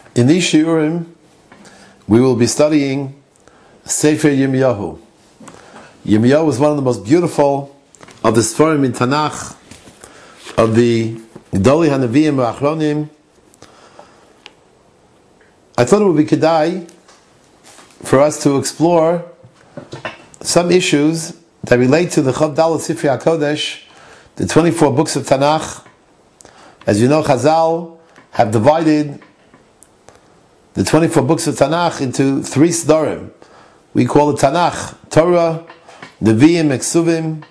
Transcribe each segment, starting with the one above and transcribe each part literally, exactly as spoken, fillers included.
In these shiurim, we will be studying Sefer Yirmiyahu. Yirmiyahu is one of the most beautiful of the Sfarim in Tanakh, of the Gedolei HaNeviim V'Achronim. I thought it would be kedai for us to explore some issues that relate to the Chav Dalet Sifrei HaKodesh, the twenty-four books of Tanakh. As you know, Chazal have divided the twenty-four books of Tanakh into three Sdarim. We call it Tanakh, Torah, Nevi'im, Eksuvim,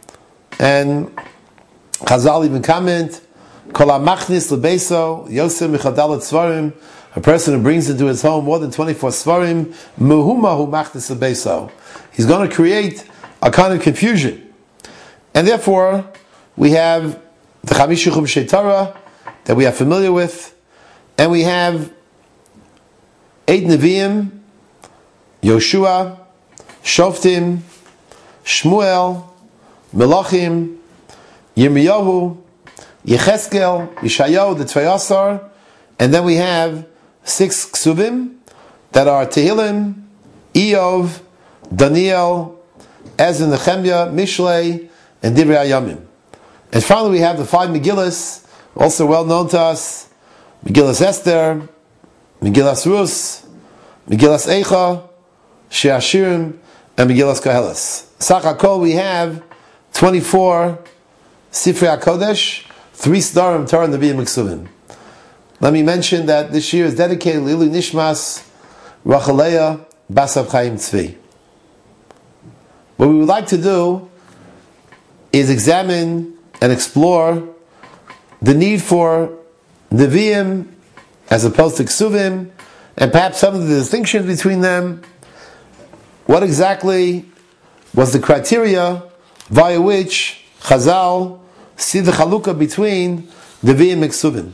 and Chazal even comment, Kol HaMachnis L'Beiso, Yosef Michav Dalet Svarim, a person who brings into his home more than twenty-four Svarim, Muhumahu Machnis L'Beiso. He's going to create a kind of confusion. And therefore, we have the Chamish Chumshei Torah that we are familiar with, and we have eight Nevi'im, Yoshua, Shoftim, Shmuel, Melachim, Yirmiyahu, Yecheskel, Yeshayahu, the Tvei, and then we have six Ksuvim that are Tehillim, Iyov, Daniel, Ezra, Nehemiah, Mishlei, and Divrei Hayamim. And finally we have the five Megillas, also well known to us, Megillas Esther, Megillas Rus, Megillas Eicha, She'ashirim, and Megillas Koheles. Sach HaKol we have twenty-four Sifrei HaKodesh, three Sdarim, Torah, Nevi'im, Eksuvim. Let me mention that this year is dedicated to Lili Nishmas Rachaleah Bas Rav Chaim Tzvi. What we would like to do is examine and explore the need for Nevi'im as opposed to Ksuvim, and perhaps some of the distinctions between them. What exactly was the criteria via which Chazal see the chalukah between Nevi'im and Ksuvim?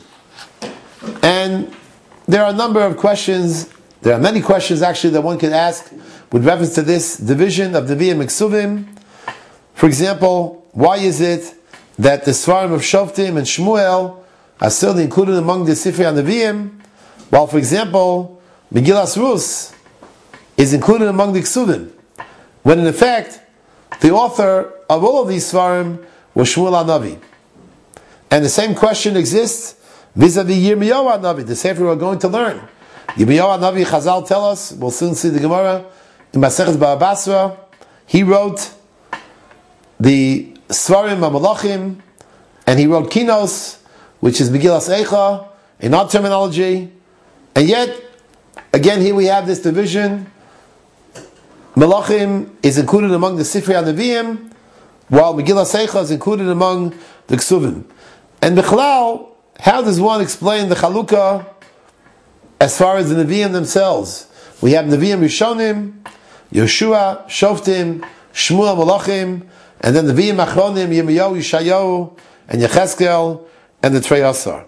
And there are a number of questions, there are many questions actually that one can ask with reference to this division of Nevi'im and Ksuvim. For example, why is it that the Svarim of Shoftim and Shmuel are still included among the Sifrei HaNevi'im, while, for example, Megillas Rus is included among the Ksuvim, when in effect, the author of all of these Svarim was Shmuel HaNavi. And the same question exists vis-a-vis Yirmiyahu HaNavi, the Sefer we're going to learn. Yirmiyahu HaNavi, Chazal tell us, we'll soon see the Gemara, in Masechet Baba Basra, he wrote the Svarim HaMalachim, and he wrote Kinos, which is Megillas Eicha, in our terminology. And yet, again, here we have this division. Melachim is included among the Sifrei HaNevi'im, while Megillas Eicha is included among the Ksuvim. And Bichlal, how does one explain the Chalukah as far as the Nevi'im themselves? We have Nevi'im Rishonim, Yoshua, Shoftim, Shmuel, Melachim, and then Nevi'im Achronim, Yirmiyahu, Yeshayahu, and Yecheskel, and the Tvei.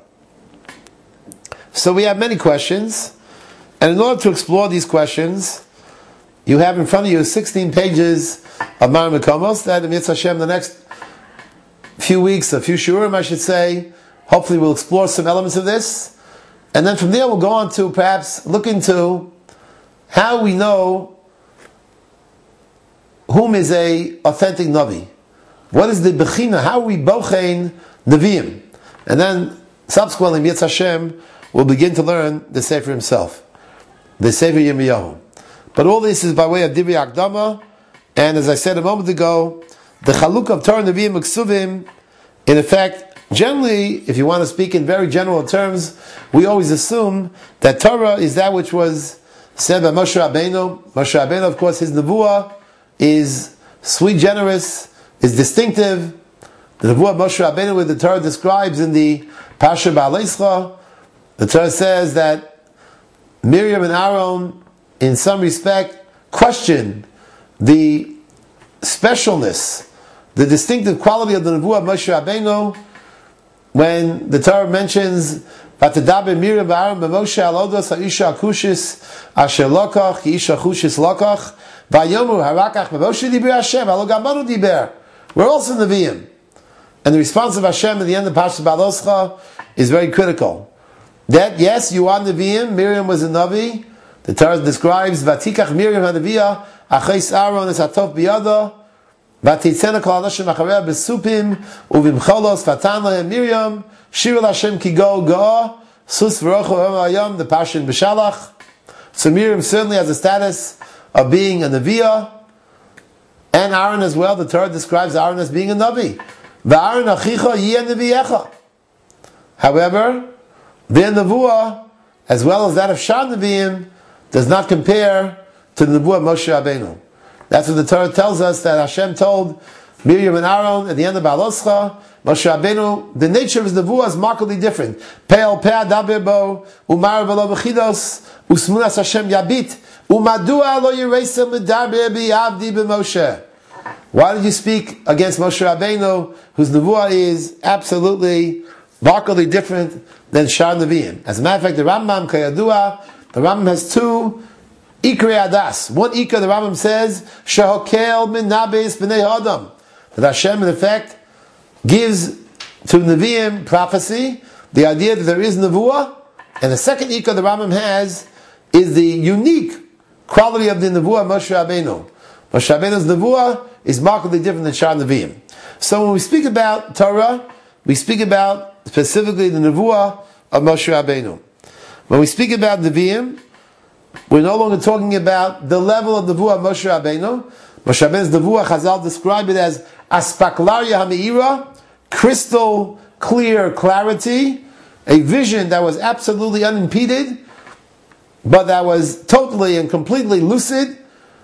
So we have many questions, and in order to explore these questions, you have in front of you sixteen pages of Mar Mekomos that, in Mitzvah Hashem, the next few weeks, a few shurim, I should say, hopefully we'll explore some elements of this, and then from there we'll go on to perhaps look into how we know whom is a authentic Navi. What is the Bechina? How are we bochein Nevi'im? And then subsequently, Mitzvah Hashem, we'll begin to learn the Sefer himself, the Sefer Yirmiyahu. But all this is by way of Divrei Akdama, and as I said a moment ago, the Chaluk of Torah, Nevi'im, Ksuvim, in effect, generally, if you want to speak in very general terms, we always assume that Torah is that which was said by Moshe Rabbeinu. Moshe Rabbeinu, of course, his Nevuah is sweet, generous, is distinctive. The Nevuah of Moshe Rabbeinu, where the Torah describes in the Parsha Ba'aleischa, the Torah says that Miriam and Aaron, in some respect, question the specialness, the distinctive quality of the Nevuah of Moshe Rabbeinu, when the Torah mentions Vatadaber Miriam v'Aaron b'Moshe al odos ha'isha akushis asher lokach ki isha chushis lokach v'ayomu harakach b'Moshe diber Hashem alo gamanu diber. We're also Nevi'im. And the response of Hashem at the end of Parshat Ba'aleischa is very critical. that yes, you are Nevi'im, Miriam was a Navi. The Torah describes, Vatikach Miriam HaNevi'ah, Achais Aaron es Hatov Biyada, Vatitzena Kol Anashim Achareh Besupim, Uvimcholos Vatan Lahem Miriam, Shir Hashem Ki Go Go'ah, Sus V'rocho Hayam, the Pashin B'Shalach. So Miriam certainly has a status of being a Nevi'ah, and Aaron as well. The Torah describes Aaron as being a Navi. V'Aaron Achicha Yeh Nevi'echa. However, their Nevuah, as well as that of Shar Nevi'im, does not compare to the Nevuah of Moshe Rabbeinu. That's what the Torah tells us, that Hashem told Miriam and Aaron at the end of Baloscha, Moshe Rabbeinu, the nature of his Nevuah is markedly different. Pe'al pe'a daber bo, umar v'lo v'chidos, usmunas Hashem yabit, umadua lo yireisa medaber bi'avdi b'Moshe. Why did you speak against Moshe Rabbeinu, whose Nevuah is absolutely markedly different than Shar Nevi'im? As a matter of fact, the Rambam Kayadua, the Rambam has two Ikrei Adas. One Ikra, the Rambam says, Shehokel min nabes b'nei Adam. That Hashem, in effect, gives to Nevi'im prophecy, the idea that there is Nevuah. And the second Ikra the Rambam has is the unique quality of the Nevuah of Moshe Rabbeinu. Moshe Rabbeinu's Nevuah is markedly different than Shar Nevi'im. So when we speak about Torah, we speak about specifically the Nevuah of Moshe Rabbeinu. When we speak about Nevi'im, we're no longer talking about the level of Nevuah of Moshe Rabbeinu. Moshe Rabbeinu's Nevuah, Chazal described it as Aspaklaria HaMeira, crystal clear clarity, a vision that was absolutely unimpeded, but that was totally and completely lucid.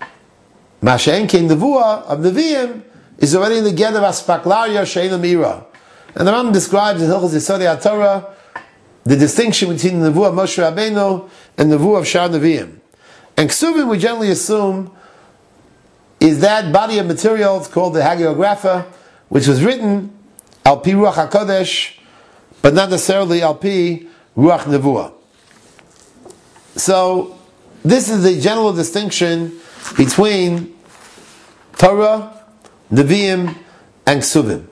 Masha'en Kein Nevuah of Nevi'im is already in the get of Aspaklaria Shein HaMeira. And the Rambam describes in Hilchos Yesodei HaTorah the distinction between the Nevuah of Moshe Rabbeinu and the Nevuah of Shar Nevi'im. And Ksuvim, we generally assume, is that body of material, it's called the Hagiographa, which was written Al Pi Ruach HaKodesh, but not necessarily Al Pi Ruach Nevuah. So, this is the general distinction between Torah, Nevi'im, and Ksuvim.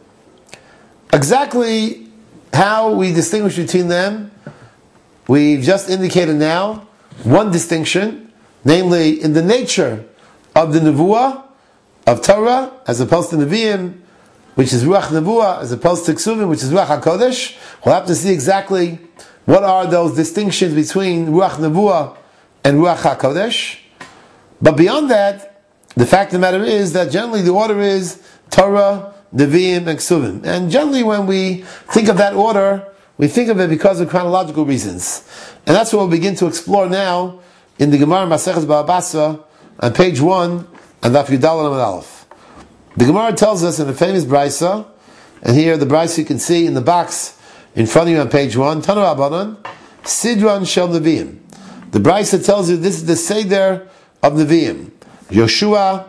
Exactly how we distinguish between them, we've just indicated now one distinction, namely in the nature of the Nevuah of Torah, as opposed to Nevi'im, which is Ruach Nevuah, as opposed to Ksuvim, which is Ruach HaKodesh. We'll have to see exactly what are those distinctions between Ruach Nevuah and Ruach HaKodesh. But beyond that, the fact of the matter is that generally the order is Torah, Nevi'im, and Ksuvim. And generally when we think of that order, we think of it because of chronological reasons. And that's what we'll begin to explore now in the Gemara Maseches Baba Basra on page one and Daf Yudal Amud Aleph. The Gemara tells us in a famous Brisa, and here the Brisa you can see in the box in front of you on page one, Tanu Rabbanan, Sidran Shel Nevi'im. The Brisa tells you this is the Seder of Nevi'im. Yoshua,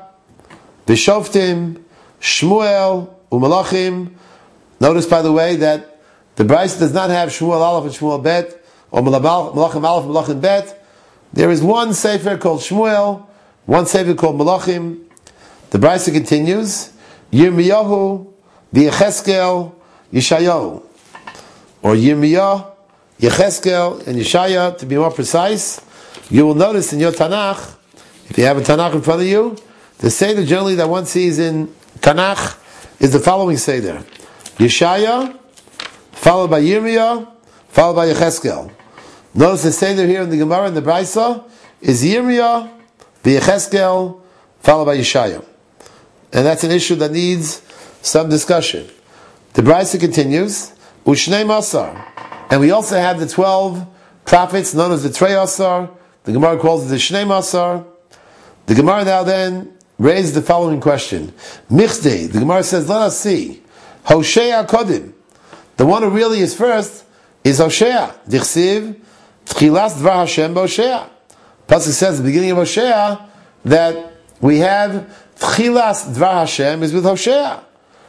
V'Shoftim, Shmuel, Umalachim. Notice, by the way, that the Brisa does not have Shmuel Aleph and Shmuel Bet, or Malachim Aleph and Malachim Bet. There is one Sefer called Shmuel, one Sefer called Malachim. The Brisa continues, Yirmiyahu, Yecheskel, Yeshayahu. Or Yirmiyah, Yecheskel, and Yeshaya, to be more precise. You will notice in your Tanakh, if you have a Tanakh in front of you, the Seder generally that one sees in Tanakh is the following Seder. Yeshaya, followed by Yirmiyah, followed by Yecheskel. Notice the Seder here in the Gemara and the Brisa is Yirmiyah, Yecheskel, followed by Yeshaya. And that's an issue that needs some discussion. The Brisa continues, Ushnei Masar. And we also have the twelve prophets known as the Trei Asar. The Gemara calls it the Shnei Masar. The Gemara now then raised the following question. Michdei, the Gemara says, let us see. Hosea Kodim. The one who really is first is Hosea. Dichsiv, Tchilas Dvar Hashem Hosea. Pasuk says at the beginning of Hosea that we have Tchilas Dvar Hashem is with Hosea.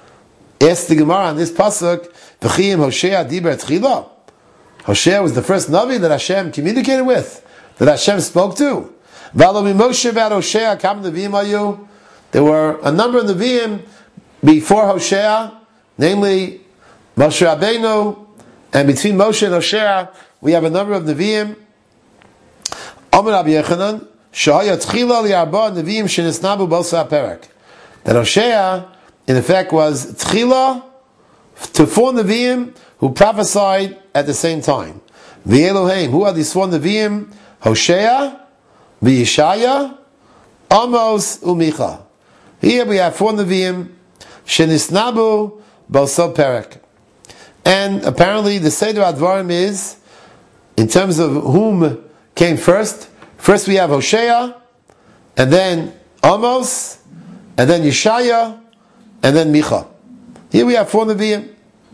Ask the Gemara on this Pasuk, V'chiyim Hosea Diber Tchila. Hosea was the first Navi that Hashem communicated with, that Hashem spoke to. There were a number of Nevi'im before Hosea, namely Moshe Rabbeinu And between Moshe and Hosea, we have a number of Nevi'im. Amar Rabbi Yechanan, Shahaya Tchila Li'arba Nevi'im Shenisnabu Bosa HaPerek. That Hosea, in effect, was Tchila to four Nevi'im who prophesied at the same time. The Elohim, who are these four Nevi'im? Hosea, Yeshaya, Amos, Umicha. Here we have four Nevi'im, Shenisnabu Bosa HaPerek. And apparently the Seder Advarim is, in terms of whom came first, first we have Hosea, and then Amos, and then Yeshaya, and then Micha. Here we have four Nevi'im.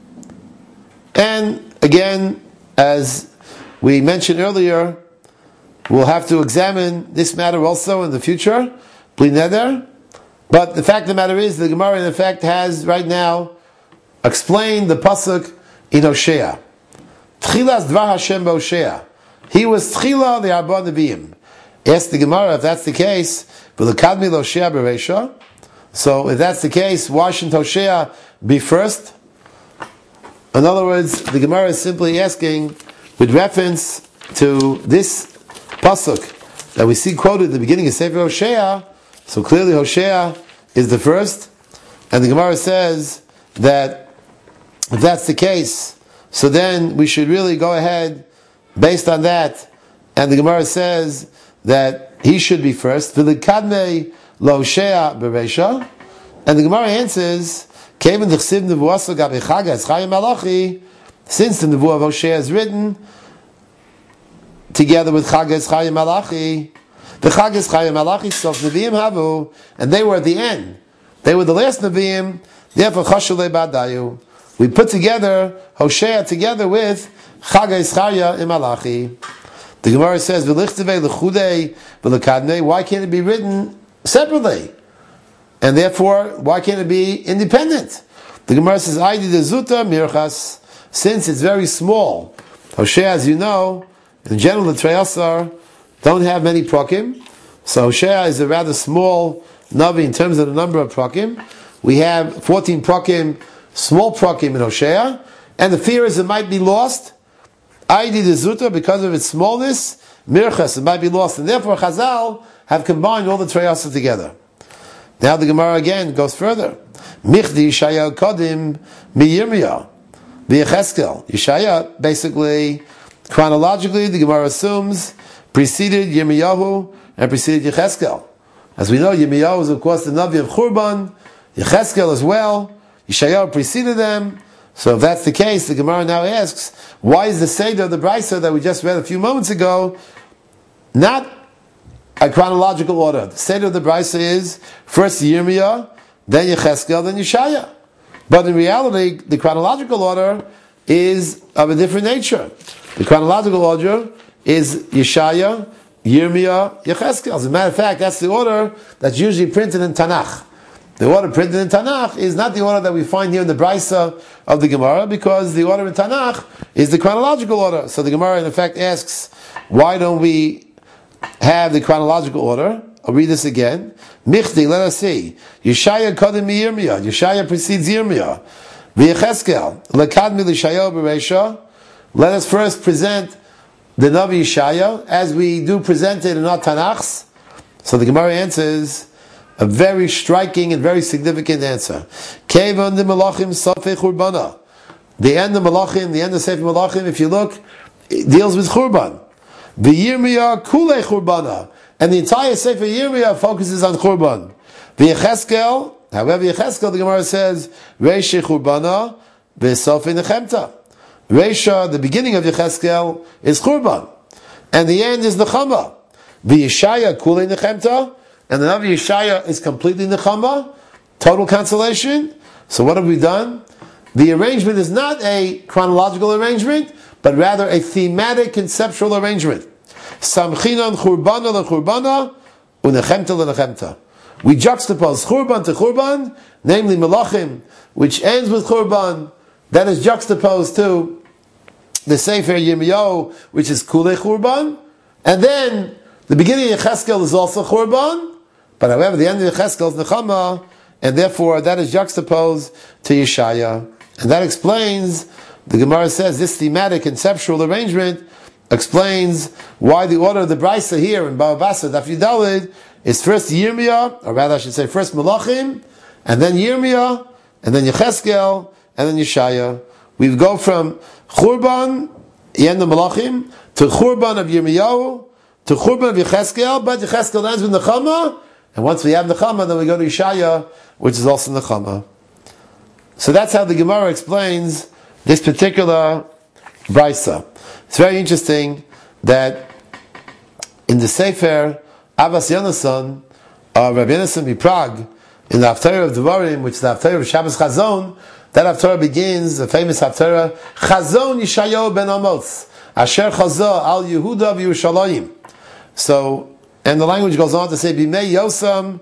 And again, as we mentioned earlier, we'll have to examine this matter also in the future, Bli Neder. But the fact of the matter is, the Gemara in effect has right now explained the pasuk in Hosea. Tchilas Dvar Hashem Hosea. He was Tchila the Arba Nevi'im. Ask the Gemara if that's the case. V'lekadmi Hosea b'Reisha. So if that's the case, why shouldn't Hosea be first? In other words, the Gemara is simply asking, with reference to this pasuk that we see quoted at the beginning of Sefer Hosea. So clearly Hosea is the first, and the Gemara says that if that's the case, so then we should really go ahead based on that. And the Gemara says that he should be first. V'lekadmei Hosea b'Reisha. And the Gemara answers, since the Nevuah of Hosea is written together with Chagas Chayim Malachi, the Chagas Chayim Malachi Sof Nevi'im Havu, and they were at the end. They were the last Nevi'im. Therefore, Chashulei Badayu. We put together Hosea together with Chagas Chayim Malachi. The Gemara says, "V'lichtevei l'chudei v'lekadnei." Why can't it be written separately? And therefore, why can't it be independent? The Gemara says, "Aidi dezuta mirchas." Since it's very small, Hosea, as you know, in general, the Treyasar don't have many prakim. So Hosea is a rather small navi in terms of the number of prakim. We have fourteen prakim, small prakim in Hosea, and the fear is it might be lost. Aidi dezuta, because of its smallness, mirchas, it might be lost, and therefore Chazal have combined all the Treyasar together. Now the Gemara again goes further. Michdi Yeshaya Kodim Mi Yirmiyah V'Yecheskel. Yeshaya, basically, chronologically, the Gemara assumes, preceded Yirmiyahu and preceded Yecheskel. As we know, Yirmiyahu is of course the Navi of Churban, Yecheskel as well. Yeshaya preceded them. So if that's the case, the Gemara now asks, why is the Seder of the Brisa that we just read a few moments ago not a chronological order? The Seder of the Brisa is first Yirmiyah, then Yecheskel, then Yeshaya. But in reality, the chronological order is of a different nature. The chronological order is Yeshaya, Yirmiyah, Yecheskel. As a matter of fact, that's the order that's usually printed in Tanakh. The order printed in Tanakh is not the order that we find here in the Brisa of the Gemara, because the order in Tanakh is the chronological order. So the Gemara in effect asks, why don't we have the chronological order? I'll read this again. Michdi, let us see. Yeshaya Kodim Yirmiyah. Yeshaya precedes Yirmiyah. V'Yecheskel. Lekadmi l'Yeshaya b'Reisha. Let us first present the Navi Yeshaya as we do present it in our Tanakhs. So the Gemara answers a very striking and very significant answer. Kevan de Malachim Safei Churbana. The end of Malachim, the end of Sefer Malachim, if you look, it deals with Churban. The Yirmiyah Kulei Churbana. And the entire Sefer Yirmiyah focuses on Churban. The Yecheskel, however, Yecheskel, the Gemara says, Reisha Churbana, V'Sofei Nechemta. Reisha, the beginning of Yecheskel, is Churban. And the end is Nechama. The Yeshaya Kulei Nechemta. And the Navi Yeshaya is completely Nechama, total consolation. So what have we done? The arrangement is not a chronological arrangement, but rather a thematic, conceptual arrangement. Samchinan churbana lechurbana, unechemta lenechemta. We juxtapose churban to churban, namely Malachim, which ends with churban, that is juxtaposed to the Sefer Yirmiyahu, which is kulei churban, and then the beginning of Yecheskel is also churban, but however the end of Yecheskel is nechama, and therefore that is juxtaposed to Yeshaya. And that explains the Gemara says this thematic conceptual arrangement explains why the order of the Brisa here in Bava Basra Daf Yudalid is first Yirmiyah, or rather I should say first Malachim, and then Yirmiyah, and then Yecheskel, and then Yeshaya. We go from Churban, Yen the Malachim, to Churban of Yirmiyahu, to Churban of Yecheskel, but Yecheskel ends with Nechama, and once we have Nechama, then we go to Yeshaya, which is also Nechama. So that's how the Gemara explains this particular Brisa. It's very interesting that in the Sefer Abbas Yonason of Rabbi Yonason Prague, in the Haftarah of Devarim, which is the Haftarah of Shabbos Chazon, that Haftarah begins, the famous Haftarah, Chazon Yishayahu ben Amos, Asher Chazah al Yehuda v'Yerushalayim. So, and the language goes on to say, Bimei Yosam,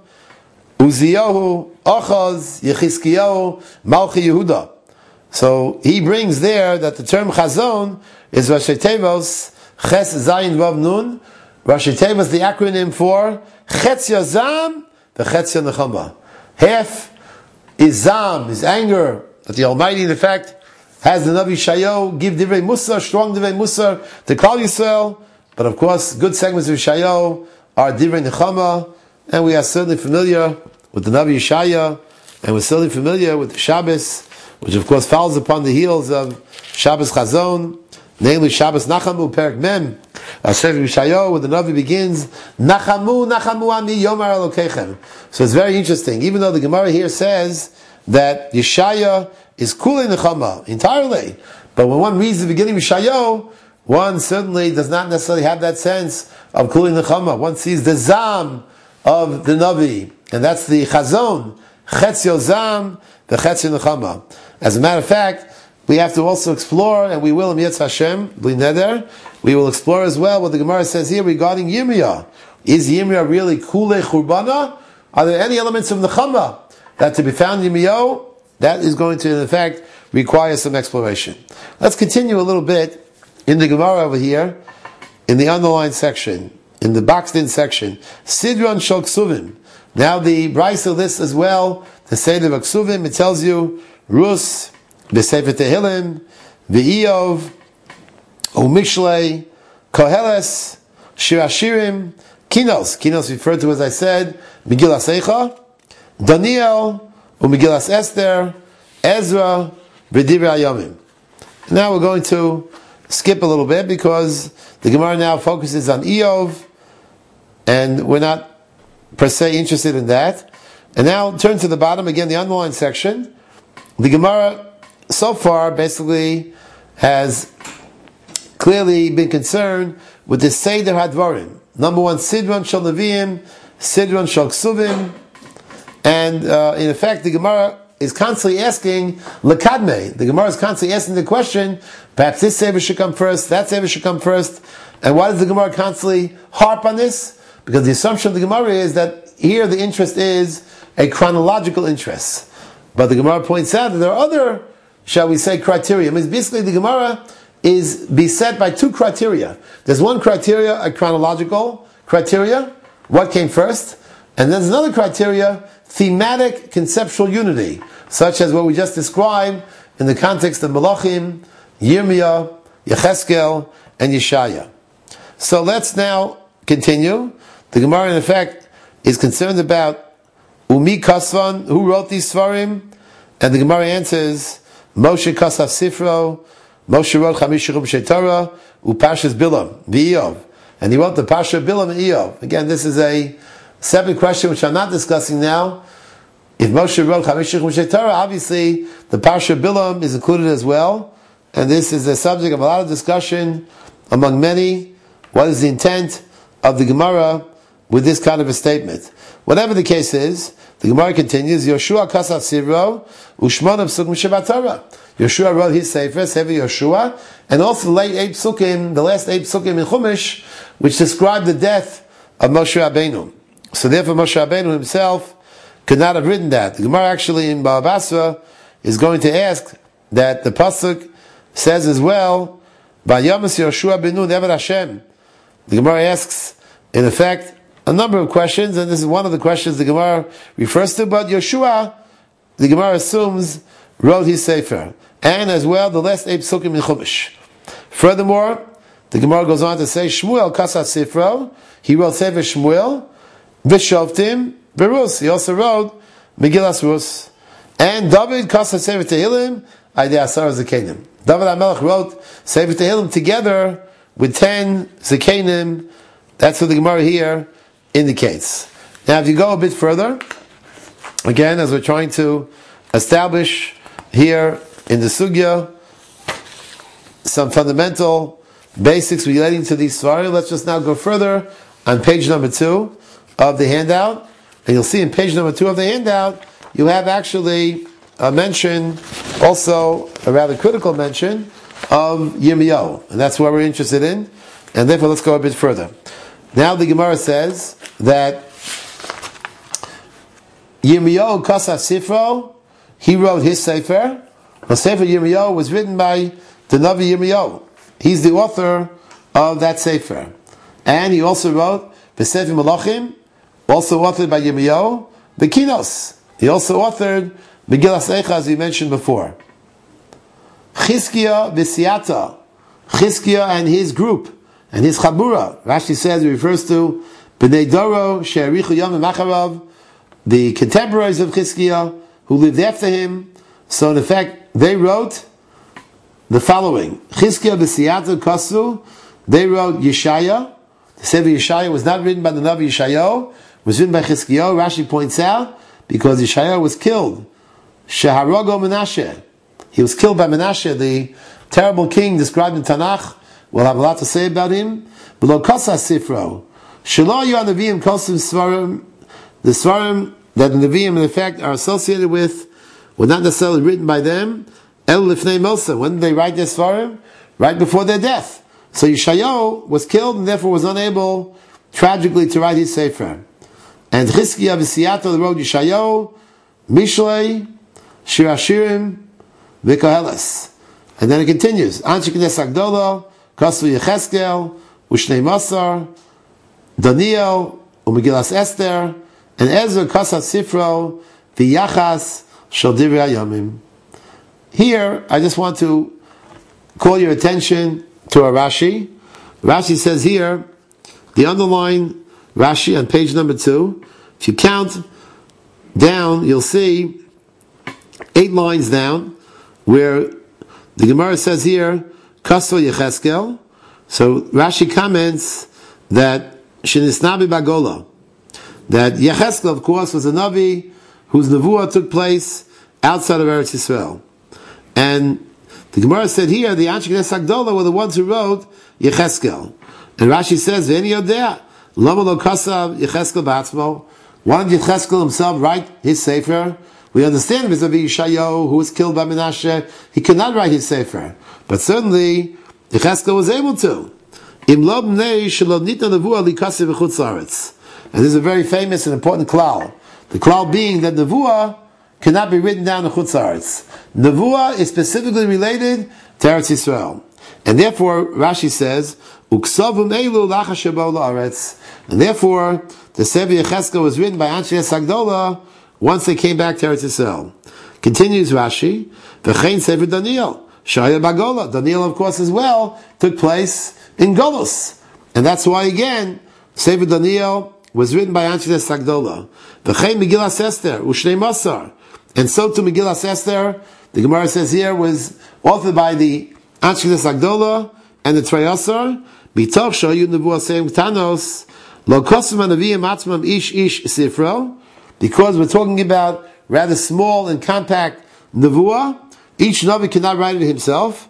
Uziyahu, Achaz, Yechizkiyahu, Malchi Yehuda. So, he brings there that the term Chazon is Rashi Tevos, Ches Zayin Vav Nun. Rashi Tevos, the acronym for Chetz Yazam, the Chetz Nechama. Half is Zam, is anger, that the Almighty in effect has the Navi Shayo give Divrei Musar, strong Divrei Musar to Klal Yisrael, but of course good segments of Shayo are Divrei Nechama, and we are certainly familiar with the Navi Yeshaya, and we're certainly familiar with the Shabbos, which of course follows upon the heels of Shabbos Chazon, namely Shabbos Nachamu, Perak Mem, Sefer Yeshayahu, where the Navi begins, Nachamu, Nachamu Ami Yomar Elokechem. So it's very interesting, even though the Gemara here says that Yeshaya is Kulei Nechama entirely, but when one reads the beginning of Yeshayahu, one certainly does not necessarily have that sense of Kulei Nechama. One sees the Zam of the Navi, and that's the Chazon, Chetzio Zam, the Chetzio Nechama. As a matter of fact, we have to also explore, and we will in Yetz Hashem, Bli Neder, we will explore as well what the Gemara says here regarding Yirmiyah. Is Yirmiyah really Kulei Churbana? Are there any elements of Nechama that to be found in Yirmiyahu? That is going to, in fact, require some exploration. Let's continue a little bit in the Gemara over here, in the underlined section, in the boxed-in section. Sidron Shel Ksuvim. Now the Brisa lists as well the Seder of Ksuvim. It tells you Rus, B'Sefer Tehillim, V'Iyov, Umishlei, Koheles, Shir Hashirim, Kinos. Kinos referred to, as I said, Megillas Eicha, Daniel, Umegillas Esther, Ezra, B'Divrei Hayomim. Now we're going to skip a little bit because the Gemara now focuses on Iyov, and we're not per se interested in that. And now turn to the bottom, again the underlined section. The Gemara so far basically has clearly been concerned with the Seder HaDvarim. Number one, Sidron Shel Nevi'im, Sidron Shel Ksuvim, and uh, in effect the Gemara is constantly asking Lekadme. The Gemara is constantly asking the question, perhaps this Sefer should come first, that Sefer should come first. And why does the Gemara constantly harp on this? Because the assumption of the Gemara is that here the interest is a chronological interest. But the Gemara points out that there are other, shall we say, criteria. I mean, basically the Gemara is beset by two criteria. There's one criteria, a chronological criteria, what came first, and then there's another criteria, thematic conceptual unity, such as what we just described in the context of Malachim, Yirmiyah, Yecheskel, and Yeshaya. So let's now continue. The Gemara, in effect, is concerned about Umi Kasvan, who wrote these Svarim, and the Gemara answers, Moshe Kasav Sifro, Moshe wrote Chamish Chumshei Torah, Upashas Bilam, V'Iyov. And he wrote the Pasha Bilam and Iyov. Again, this is a separate question which I'm not discussing now. If Moshe wrote Chamish Chumshei Torah, obviously the Pasha Bilam is included as well. And this is a subject of a lot of discussion among many. What is the intent of the Gemara with this kind of a statement? Whatever the case is, the Gemara continues, Yoshua Kasav Sivro, Ushman of Sukkim Shabbat Torah. Yoshua wrote his Sefer, Sefer Yoshua, and also the late eight Psukim, the last eight Psukim in Chumash, which describe the death of Moshe Rabbeinu. So therefore Moshe Rabbeinu himself could not have written that. The Gemara actually in Bava Basra is going to ask that the Pasuk says as well, Vayamas Yoshua benu Eved Hashem. The Gemara asks, in effect, a number of questions, and this is one of the questions the Gemara refers to, but Yoshua, the Gemara assumes, wrote his Sefer. and as well the last eight psukim in Chumash. Furthermore, the Gemara goes on to say, Shmuel kasat sifro, he wrote Sefer Shmuel, V'shovtim, Berus, he also wrote Megillas Rus. And David kasat Sefer Tehillim, Aidei Asar Zakenim. David HaMelech wrote Sefer Tehillim together with ten Zakenim. That's what the Gemara here indicates. Now if you go a bit further, again, as we're trying to establish here in the Sugya some fundamental basics relating to these Svarim, let's just now go further on page number two of the handout. And you'll see in page number two of the handout, you have actually a mention, also a rather critical mention, of Yirmiyahu. And that's what we're interested in. And therefore, let's go a bit further. Now the Gemara says that Yirmiyahu Kasaf Sifro, he wrote his Sefer. The Sefer Yirmiyahu was written by the Navi Yirmiyahu. He's the author of that Sefer. And he also wrote the Sefer Malachim, also authored by Yirmiyahu, the Kinos. He also authored Megillas Eicha, as we mentioned before. Chizkiah V'Siyata, Chizkiah and his group, and his Chabura. Rashi says, he refers to B'nei Doro, She'arichu Yom Macharav, the contemporaries of Chizkiah, who lived after him. So in effect, they wrote the following. Chizkiah V'Siyata Kasu, they wrote Yeshaya. The Sefer Yeshaya was not written by the Navi Yeshayahu, was written by Chizkiah. Rashi points out, because Yeshaya was killed. Sheharago Menashe. He was killed by Menashe, the terrible king described in Tanakh. We'll have a lot to say about him. Below Kasa Sifro. Shelo Yu HaNeviim Kosim Svarim. The Svarim that the Nevi'im in effect are associated with were not necessarily written by them. El Lifnei Mosa. When did they write their Svarim? Right before their death. So Yeshayahu was killed and therefore was unable, tragically, to write his Sefer. And Chizkiah V'Siyata wrote Yeshayahu, Mishlei, Shir Hashirim, V'Koheles. And then it continues. Anshe Knes Agdola, Kasu Yecheskel, Ushnei Masar, Daniel, Umegillas Esther, and Ezra Kasat Sifro, V'Yachas, Shel Divrei Hayomim. Here, I just want to call your attention to a Rashi. Rashi says here, the underline Rashi on page number two, if you count down, you'll see eight lines down, where the Gemara says here, Kasro Yecheskel. So Rashi comments that Shenisnabi Bagola, that Yecheskel, of course, was a Navi whose Nevuah took place outside of Eretz Yisrael. And the Gemara said here, the Anshe Knes Agdola were the ones who wrote Yecheskel. And Rashi says, V'eni yodea, lama lo kasav Yecheskel b'atzmo. Why did Yecheskel himself write his Sefer? We understand vis-a-vis Yeshayahu, who was killed by Menashe, he could not write his Sefer. But certainly, Yecheskel was able to. Im lo b'nei shelo nitna nevuah likasi v'chutz la'aretz. And this is a very famous and important klal. The klal being that nevuah cannot be written down in chutz la'aretz. Nevuah is specifically related to Eretz Yisrael. And therefore, Rashi says, Uksavum eilu lacha shebo la'aretz. And therefore, the Sefer Yecheskel was written by Anshe Knes Agdola once they came back to Eretz Yisrael. Continues Rashi, V'chein Sefer Daniel, Shaya Bagola. Daniel, of course, as well, took place in Golus. And that's why, again, Sefer Daniel was written by Anshe Knes Agdola. V'chein Megillas Esther, Ushnei Masar. And so to Megillas Esther, the Gemara says here, was authored by the Anshe Knes Agdola and the Treyasar, Mitoch Shayu Nevuah Seim Tanos, Lo Kosim HaNeviim Atzmam Ish Ish Sifro, because we're talking about rather small and compact Nevuah, each Navi cannot write it himself.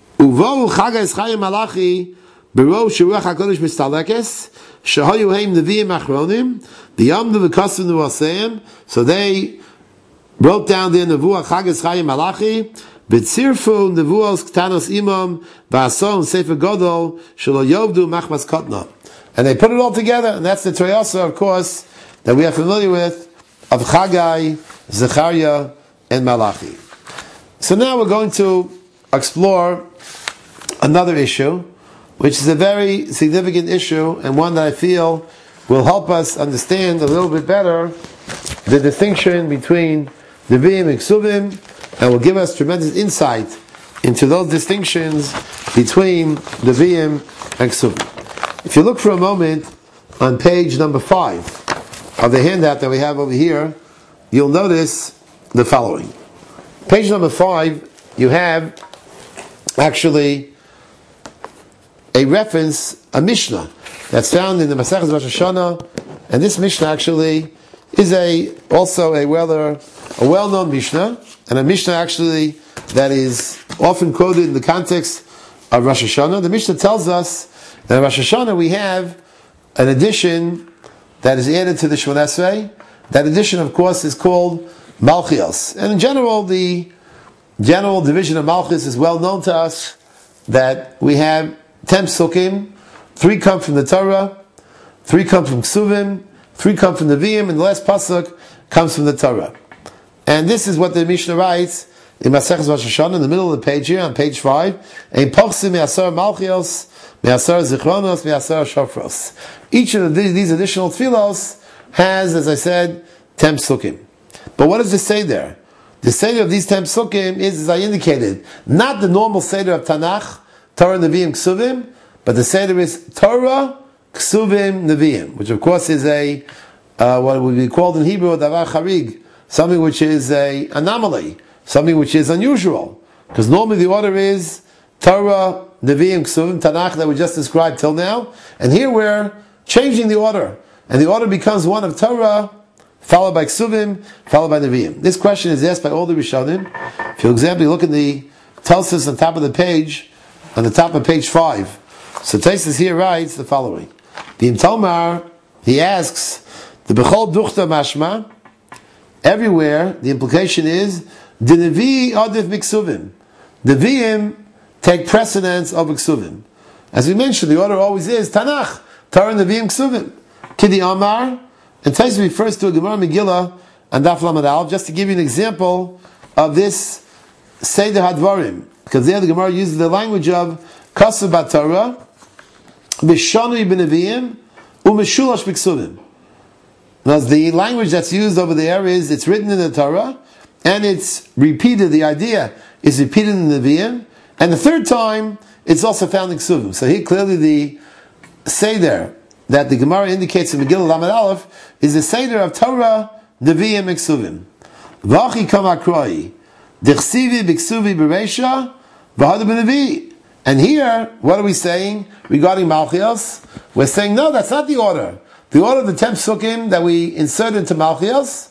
Uvo Chaga Eschayim Malachi, Bero Sheruach HaKodesh Mistalekes, Shahayu Heim Neviim Achronim, the Yom Nevu Kosim Nevuah Seim, so they wrote down their Nevuah Chagas Chayim Malachi, B'tzirfu Nevuos Ktanos Imam, Ba'ason Sefer Godol, Shelo Yovdu Machmas Kotna. And they put it all together, and that's the Treyasar, of course, that we are familiar with, of Chagai, Zechariah, and Malachi. So now we're going to explore another issue, which is a very significant issue, and one that I feel will help us understand a little bit better the distinction between Nevi'im and Ksuvim, and will give us tremendous insight into those distinctions between Nevi'im and Ksuvim. If you look for a moment on page number five of the handout that we have over here, you'll notice the following. Page number five, you have actually a reference, a Mishnah, that's found in the Masechus Rosh Hashanah, and this Mishnah actually is a also a rather a well-known Mishnah, and a Mishnah actually that is often quoted in the context of Rosh Hashanah. The Mishnah tells us that in Rosh Hashanah we have an addition that is added to the Shemona Esrei. That addition, of course, is called Malchios. And in general, the general division of Malchus is well known to us, that we have ten psukim, three come from the Torah, three come from Ksuvim, three come from the Nevi'im, and the last pasuk comes from the Torah. And this is what the Mishnah writes in Masechus Rosh Hashanah, in the middle of the page here, on page five, Ein pochsim me'asar malchios, me'asar zichronos, me'asar shofros. Each of the, these additional tefillos has, as I said, ten psukim. But what does it say there? The seder of these ten psukim is, as I indicated, not the normal seder of Tanakh, Torah, Nevi'im, Ksuvim, but the seder is Torah, Ksuvim, Nevi'im, which of course is a, uh, what would be called in Hebrew, a davar charig, something which is a anomaly, something which is unusual. Because normally the order is Torah, Nevi'im, Ksuvim, Tanakh that we just described till now, and here we're changing the order, and the order becomes one of Torah, followed by Ksuvim, followed by Nevi'im. This question is asked by all the Rishonim. If you example, you look at the Tosfos on top of the page, on the top of page five. So Tosfos here writes the following. B'im Talmar, he asks, the Bechol Duchta Mashma, everywhere, the implication is, the Nevi Adif Miksuvim. Nevi'im take precedence over Ksuvim. As we mentioned, the order always is Tanakh, Torah, Nevi'im, Ksuvim. Kidi Amar, and Tosfos refers to a Gemara Megillah and Daf Lamed Aleph, just to give you an example of this Seder Hadvarim, because there the Gemara uses the language of Kasav B'Torah, B'Shanui B'Nevi'im, U'Meshulash B'Ksuvim. Now the language that's used over there is, it's written in the Torah, and it's repeated, the idea is repeated in the Nevi'im, and the third time, it's also found in Ksuvim. So here clearly the Seder that the Gemara indicates in Megillah Lamed Aleph is the Seder of Torah, Nevi'im, and Ksuvim. V'achi kamakroi, Dechsivi b'Ksuvi b'Reisha, v'hada b'Nevi. And here, what are we saying regarding Malchios? We're saying, no, that's not the order. The order of the ten psukim that we insert into Malchios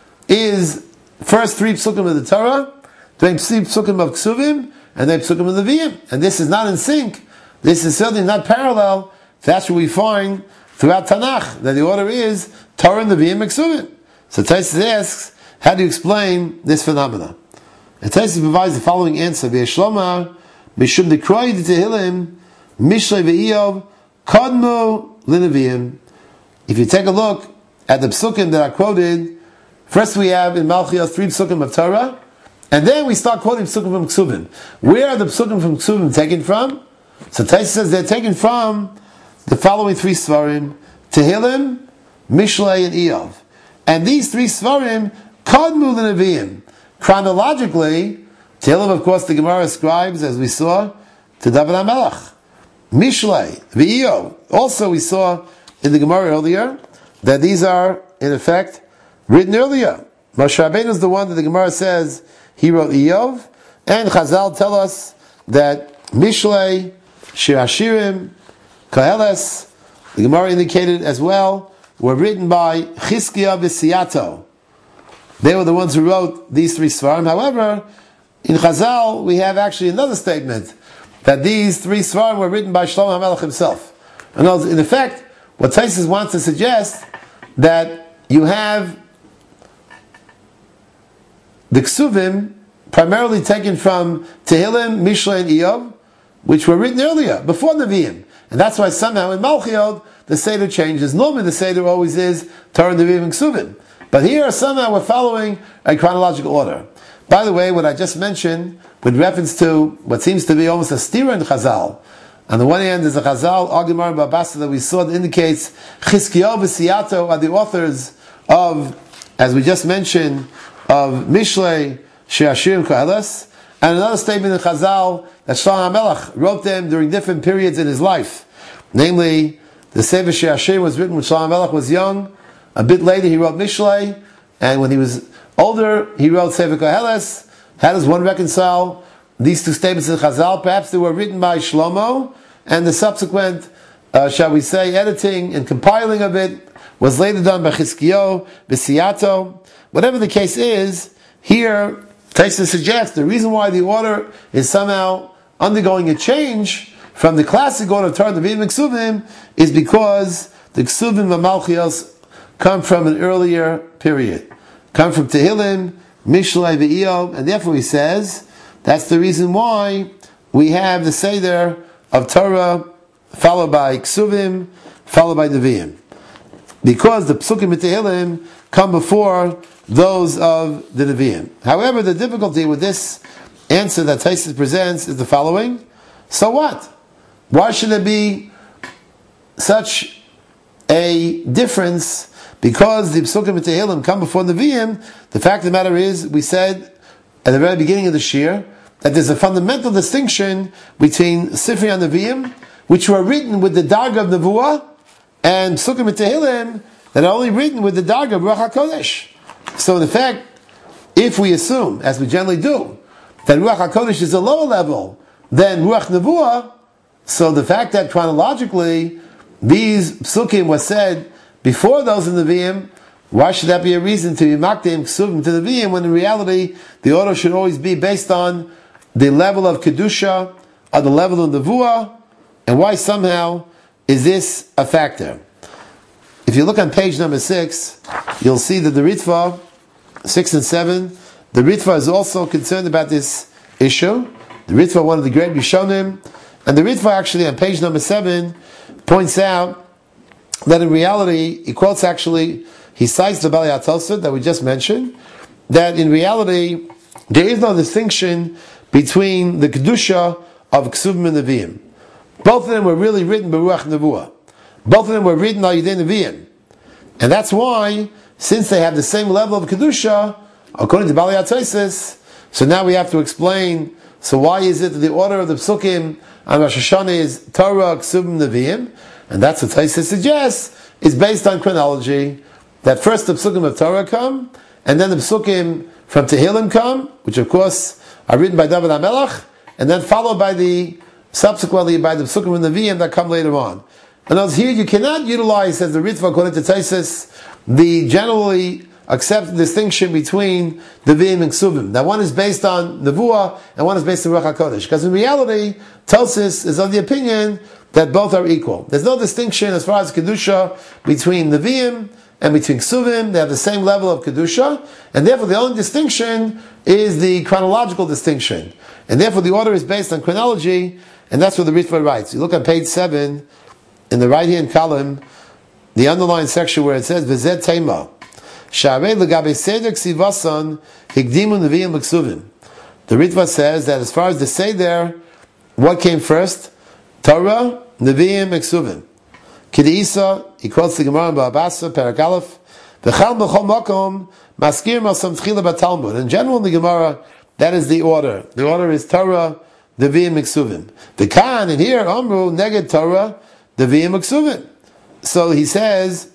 is first three psukim of the Torah, then three psukim of Ksuvim, and then psukim of Nevi'im. And this is not in sync. This is certainly not parallel. That's what we find throughout Tanakh, that the order is Torah, Nevi'im, and Ksuvim. So Tosfos asks, how do you explain this phenomena? And Tosfos provides the following answer: V'yeshlomar mishum dekroi d'tehillim mishlei ve'iyov kadmu l'nevi'im. If you take a look at the psukim that are quoted, first we have in Malchios three psukim of Torah, and then we start quoting psukim from Ksuvim. Where are the psukim from Ksuvim taken from? So Tosfos says they're taken from the following three svarim: Tehillim, Mishlei, and Iyov. And these three svarim kadmu l'nevi'im. Chronologically, Tehillim, of course, the Gemara ascribes, as we saw, to David HaMelech. Mishlei, V'Iyov. Also, we saw in the Gemara earlier that these are, in effect, written earlier. Moshe Rabbeinu is the one that the Gemara says he wrote Iyov, and Chazal tell us that Mishlei, Shir Hashirim, Koheles, the Gemara indicated as well, were written by Chizkiah v'Siyato. They were the ones who wrote these three Svarim. However, in Chazal, we have actually another statement, that these three Svarim were written by Shlomo HaMelech himself. And in effect, what Tosfos wants to suggest, that you have the Ksuvim primarily taken from Tehillim, Mishlei, and Iyov, which were written earlier, before Nevi'im. And that's why somehow in Malchiot, the Seder changes. Normally the Seder always is Torah, Nevi'im, and Ksuvim. But here somehow we're following a chronological order. By the way, what I just mentioned, with reference to what seems to be almost a stira in Chazal. On the one hand, there's a Chazal, Agimar Babasa, that we saw that indicates Chizkiyahu v'Siyato are the authors of, as we just mentioned, of Mishlei, she'ashirim koheles, and another statement in Chazal that Shlomo HaMelech wrote them during different periods in his life. Namely, the Sefer She'ashirim was written when Shlomo HaMelech was young. A bit later he wrote Mishlei, and when he was older he wrote Sefer Koheles. How does one reconcile these two statements in Chazal? Perhaps they were written by Shlomo, and the subsequent, uh, shall we say, editing and compiling of it was later done by Chizkiyo, B'siyato. Whatever the case is, here Taisa suggests the reason why the order is somehow undergoing a change from the classic order of Torah, Nevi'im and Ksuvim, is because the Ksuvim and Malchios come from an earlier period, come from Tehillim, Mishlei, Ve'iyov, and therefore he says that's the reason why we have the Seder of Torah followed by Ksuvim, followed by Nevi'im, because the Psukim and Tehillim come before those of the Nevi'im. However, the difficulty with this answer that Taisus presents is the following: so what? Why should there be such a difference? Because the Psukim and Tehillim come before Nevi'im. The fact of the matter is, we said at the very beginning of the Shir that there's a fundamental distinction between Sifrei and Nevi'im, which were written with the Darga of Nevuah, and Psukim and Tehillim that are only written with the Darga of Ruach HaKodesh. So in fact, if we assume, as we generally do, that Ruach HaKodesh is a lower level than Ruach Nevuah, so the fact that chronologically these Psukim were said before those in the Nevi'im, why should that be a reason to be makdim Ksuvim to the Nevi'im, when in reality the order should always be based on the level of Kedusha, or the level of Nevuah, and why somehow is this a factor? If you look on page number six, you'll see that the Ritva, six and seven, the Ritva is also concerned about this issue. The Ritva, one of the great Rishonim, and the Ritva actually on page number seven points out that in reality, he quotes actually, he cites the Bali HaTosfot that we just mentioned, that in reality, there is no distinction between the Kedusha of Ksuvim and Nevi'im. Both of them were really written by Ruach Nevuah. Both of them were written by Yidei Nevi'im. And that's why, since they have the same level of Kedusha, according to Bali HaTosfot, so now we have to explain, so why is it that the order of the Psukim on Rosh Hashanah is Torah, Ksuvim, Nevi'im? And that's what Tosfos suggests, is based on chronology, that first the Psukim of Torah come, and then the Psukim from Tehillim come, which of course are written by David HaMelech, and then followed by the, subsequently by the Psukim of Nevi'im that come later on. And as here you cannot utilize, as the Ritva according to Tosfos, the generally accepted distinction between Nevi'im and Ksuvim. That one is based on Nevuah, and one is based on Ruach HaKodesh. Because in reality, Tosfos is of the opinion that both are equal. There's no distinction as far as Kedusha between Nevi'im and between Ksuvim. They have the same level of Kedusha, and therefore the only distinction is the chronological distinction. And therefore the order is based on chronology, and that's what the Ritva writes. You look on page seven, in the right-hand column, the underlined section where it says, V'zeh Tema, Sha'arei l'gabe Seder Ksivasan, Higdimu Nevi'im L'Ksuvim. The Ritva says that as far as the Seder, what came first? Torah, Nevi'im, Ksuvim. Kidisa, he quotes the Gemara in Ba'abasa, Perak Aleph, V'chal b'chol makom, maskir masam tchila b'talmud. In general, in the Gemara, that is the order. The order is Torah, Nevi'im, Ksuvim. The Khan, in here, Amru, neged Torah, Nevi'im, Ksuvim. So he says,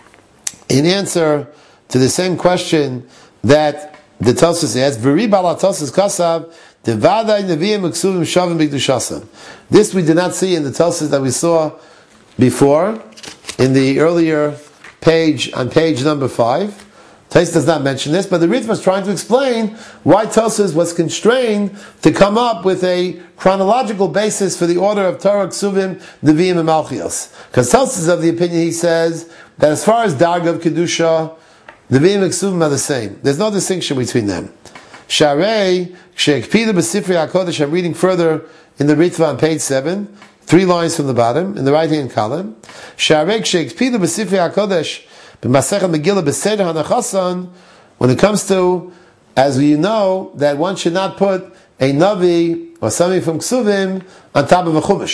in answer to the same question that the Tosfos asked, V'ri bala Tosfos kasav, Devadai Nevi'im Ksuvim Shavim B'Kedushasan. This we did not see in the Tosfos that we saw before, in the earlier page, on page number five. Tosfos does not mention this, but the Ritva was trying to explain why Tosfos was constrained to come up with a chronological basis for the order of Torah, Ksuvim, Nevi'im, and Malchios. Because Tosfos is of the opinion, he says, that as far as Darga of Kedusha, Nevi'im and Ksuvim are the same. There's no distinction between them. Sharei, Sheikpida B'Sifrei HaKodesh, I'm reading further in the Ritva on page seven, three lines from the bottom, in the right-hand column. Sharei, Sheikpida B'Sifrei HaKodesh, B'Masechet Megillah B'Seder HaNachasan, when it comes to, as we know, that one should not put a Navi or something from Ksuvim on top of a Chumash.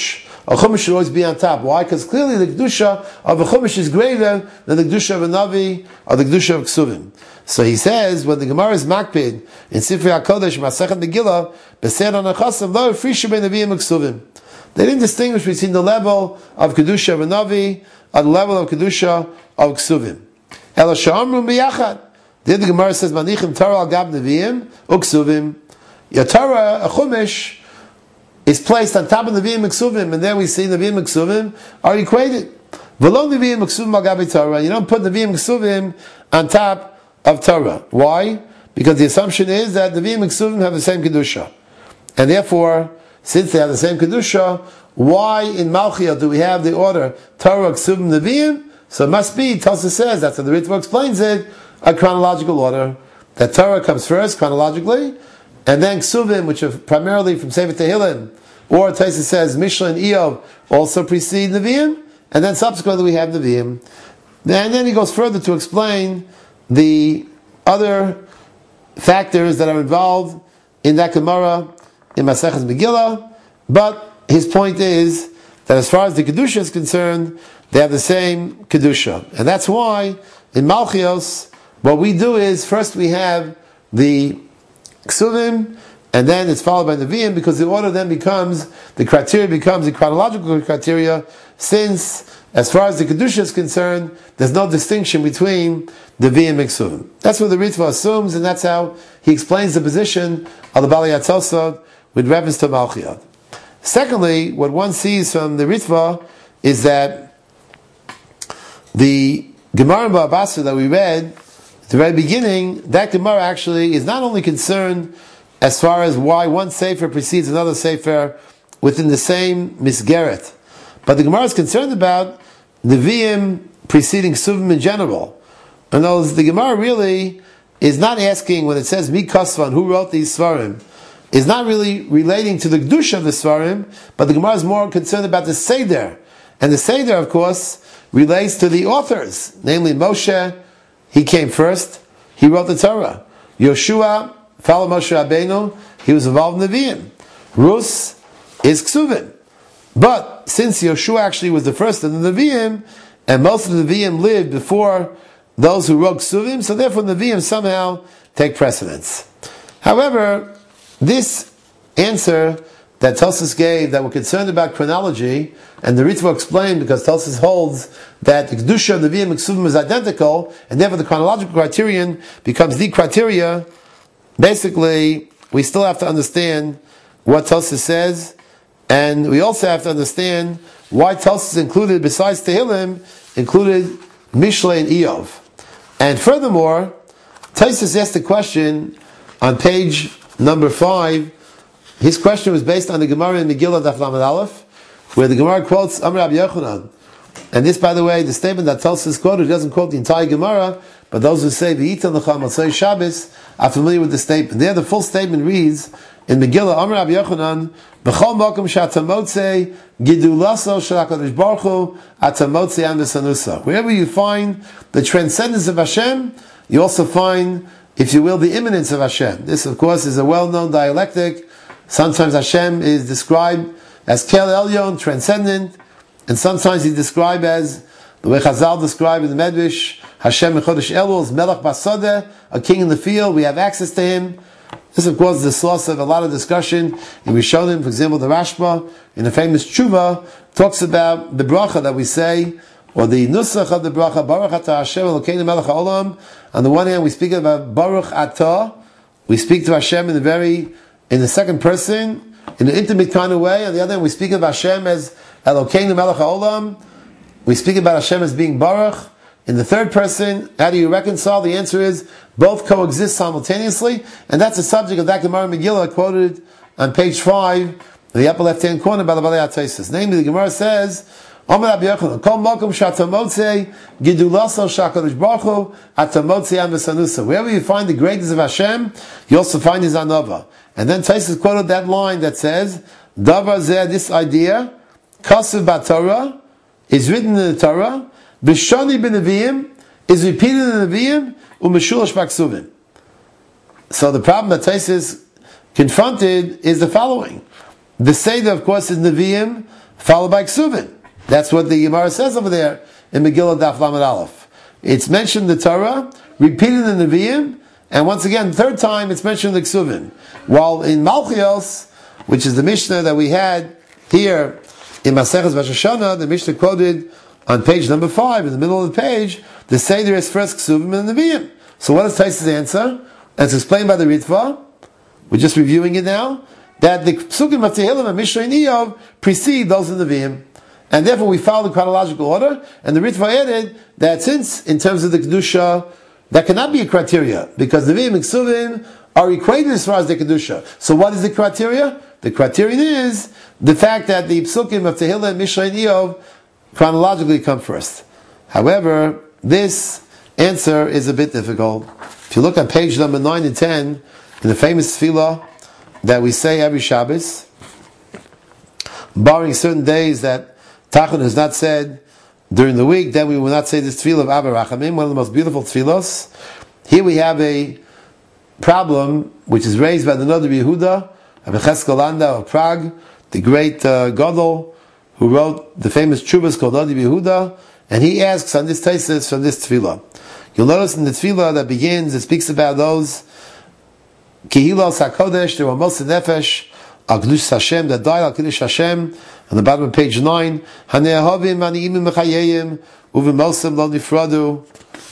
a chumash should always be on top. Why? Because clearly the kedusha of a chumash is greater than the kedusha of a navi or the kedusha of ksuvim. So he says, when the Gemara is makpid in Sifrei HaKodesh, Masechet Megillah, Beser HaNachasim, Lo Yifrishu Ben Neviim Ksuvim. They didn't distinguish between the level of kedusha of a navi and the level of kedusha of ksuvim. Ela she'amru biyachad. There the Gemara says, Manichim Torah al gab neviim uksuvim. Your Torah, a chumash, is placed on top of neviim and ksuvim, and there we see neviim and ksuvim are equated. V'lo neviim and ksuvim al gabi Torah. You don't put neviim and ksuvim on top of Torah. Why? Because the assumption is that neviim and ksuvim have the same kedusha, and therefore, since they have the same kedusha, why in Malchia do we have the order Torah, Ksuvim, Nevi'im? So it must be, Tosfos says, that's how the Ritva explains it, a chronological order. That Torah comes first, chronologically, and then Ksuvim, which are primarily from Sefer Tehillim, or Tosfos says, Mishle and Iyov also precede Nevi'im, and then subsequently we have Nevi'im. And then he goes further to explain the other factors that are involved in that Gemara, in Masechet Megillah, but his point is that as far as the Kedusha is concerned, they have the same Kedusha. And that's why, in Malchios, what we do is, first we have the Ksuvim, and then it's followed by Nevi'im, because the order then becomes, the criteria becomes the chronological criteria, since, as far as the Kedusha is concerned, there's no distinction between Nevi'im and Ksuvim. That's what the Ritva assumes, and that's how he explains the position of the Bali Yatzosod, with reference to Malchiyot. Secondly, what one sees from the Ritva is that the Gemara in Bava Basra that we read at the very beginning, that Gemara actually is not only concerned as far as why one Sefer precedes another Sefer within the same Misgeret, but the Gemara is concerned about Nevi'im preceding Ksuvim in general. And those, the Gemara really is not asking, when it says Mi Kasvan, who wrote these Svarim, is not really relating to the Kedusha of the Svarim, but the Gemara is more concerned about the Seder. And the Seder, of course, relates to the authors, namely Moshe, he came first, he wrote the Torah. Yoshua followed Moshe Rabbeinu, he was involved in the Nevi'im. Rus is Ksuvim. But since Yoshua actually was the first in the Nevi'im, and most of the Nevi'im lived before those who wrote Ksuvim, so therefore the Nevi'im somehow take precedence. However, this answer that Tosfos gave, that we're concerned about chronology, and the Ritva explained because Tosfos holds that the Kedusha of the Nevi'im and Ksuvim is identical, and therefore the chronological criterion becomes the criteria. Basically, we still have to understand what Tosfos says, and we also have to understand why Tosfos included, besides Tehillim, included Mishle and Iyov. And furthermore, Tosfos asked a question on page number five. His question was based on the Gemara in Megillah Daf Lamed Aleph, where the Gemara quotes Amar Rabbi Yochanan. And this, by the way, the statement that Tosfos quoted doesn't quote the entire Gemara, but those who say V'yitan L'cha Motzei Shabbos are familiar with the statement. There, the full statement reads in Megillah Amar Rabbi Yochanan, B'chol Mokum Sh'atamotzei Gidulaso Shel HaKadosh Baruch Hu Atamotzei Am V'Sanusa. Wherever you find the transcendence of Hashem, you also find, if you will, the immanence of Hashem. This, of course, is a well-known dialectic. Sometimes Hashem is described as Kel Elyon, transcendent, and sometimes he's described as, the way Chazal described in the Medrash, Hashem Mechodesh Elul is Melech Basodeh, a king in the field, we have access to him. This, of course, is the source of a lot of discussion in Rishonim. For example, the Rashba, in the famous Tshuva, talks about the bracha that we say, or the nusach of the bracha, Baruch Atah Hashem Elokeinu Melech HaOlam. On the one hand, we speak about Baruch Atah, we speak to Hashem in the very, in the second person, in an intimate kind of way. On the other hand, we speak of Hashem as Elokeinu Melech HaOlam. We speak about Hashem as being Baruch. In the third person, how do you reconcile? The answer is, both coexist simultaneously, and that's the subject of that Gemara Megillah quoted on page five, in the upper left-hand corner by the Balei HaTosfos. Namely, the Gemara says, Amar Rabbi Yochanan, Kol Mokum Sh'atamotzei Gidulaso Sh'HaKadosh Baruch Hu Atamotzei Am V'Sanusa. Wherever you find the greatness of Hashem, you also find His Anova. And then Tosfos quoted that line that says, Davar Zeh, this idea, Kasuv B'Torah, is written in the Torah, B'Shani B'Nevi'im, is repeated in the Nevi'im, U'Meshulash B'Ksuvim. So the problem that Tosfos confronted is the following. The Seder, of course, is Nevi'im, followed by Ksuvin. That's what the Gemara says over there in Megillah Daf Lamed Aleph. It's mentioned in the Torah, repeated in the Nevi'im, and once again, third time, it's mentioned in the Ksuvin. While in Malchios, which is the Mishnah that we had here in Maseches Rosh Hashanah, the Mishnah quoted on page number five, in the middle of the page, the Seder is first Ksuvim and Nevi'im. So what is Taisa's answer? As explained by the Ritva, we're just reviewing it now, that the Psukim of Tehillim and Mishnah and Iyov precede those in the Nevi'im. And therefore we follow the chronological order, and the Ritva added that since, in terms of the Kedusha, that cannot be a criteria, because Nevi'im and Ksuvim are equated as far as the Kedusha. So what is the criteria? The criterion is the fact that the Psukim of Tehillim, Mishnah and Iyov chronologically come first. However, this answer is a bit difficult. If you look at page number nine and ten, in the famous tefillah that we say every Shabbos, barring certain days that Tachon is not said during the week, then we will not say this tefillah of Abba Rachamim, one of the most beautiful tefillahs. Here we have a problem which is raised by the Noda Yehuda, Rabbi Cheskel Landa of Prague, the great uh, Gadol, who wrote the famous Chuvas called Noda Yehuda, and he asks on this tesis from this tefillah. You'll notice in the tefillah that begins, it speaks about those Kehilos HaKodesh, they were Moshe Nefesh, Al Kedush Hashem, that died Al Kedush Hashem, on the bottom of page nine, Hane'ahovim Ani'imim Mechayeyim, Uvimosem Lo Nifradu,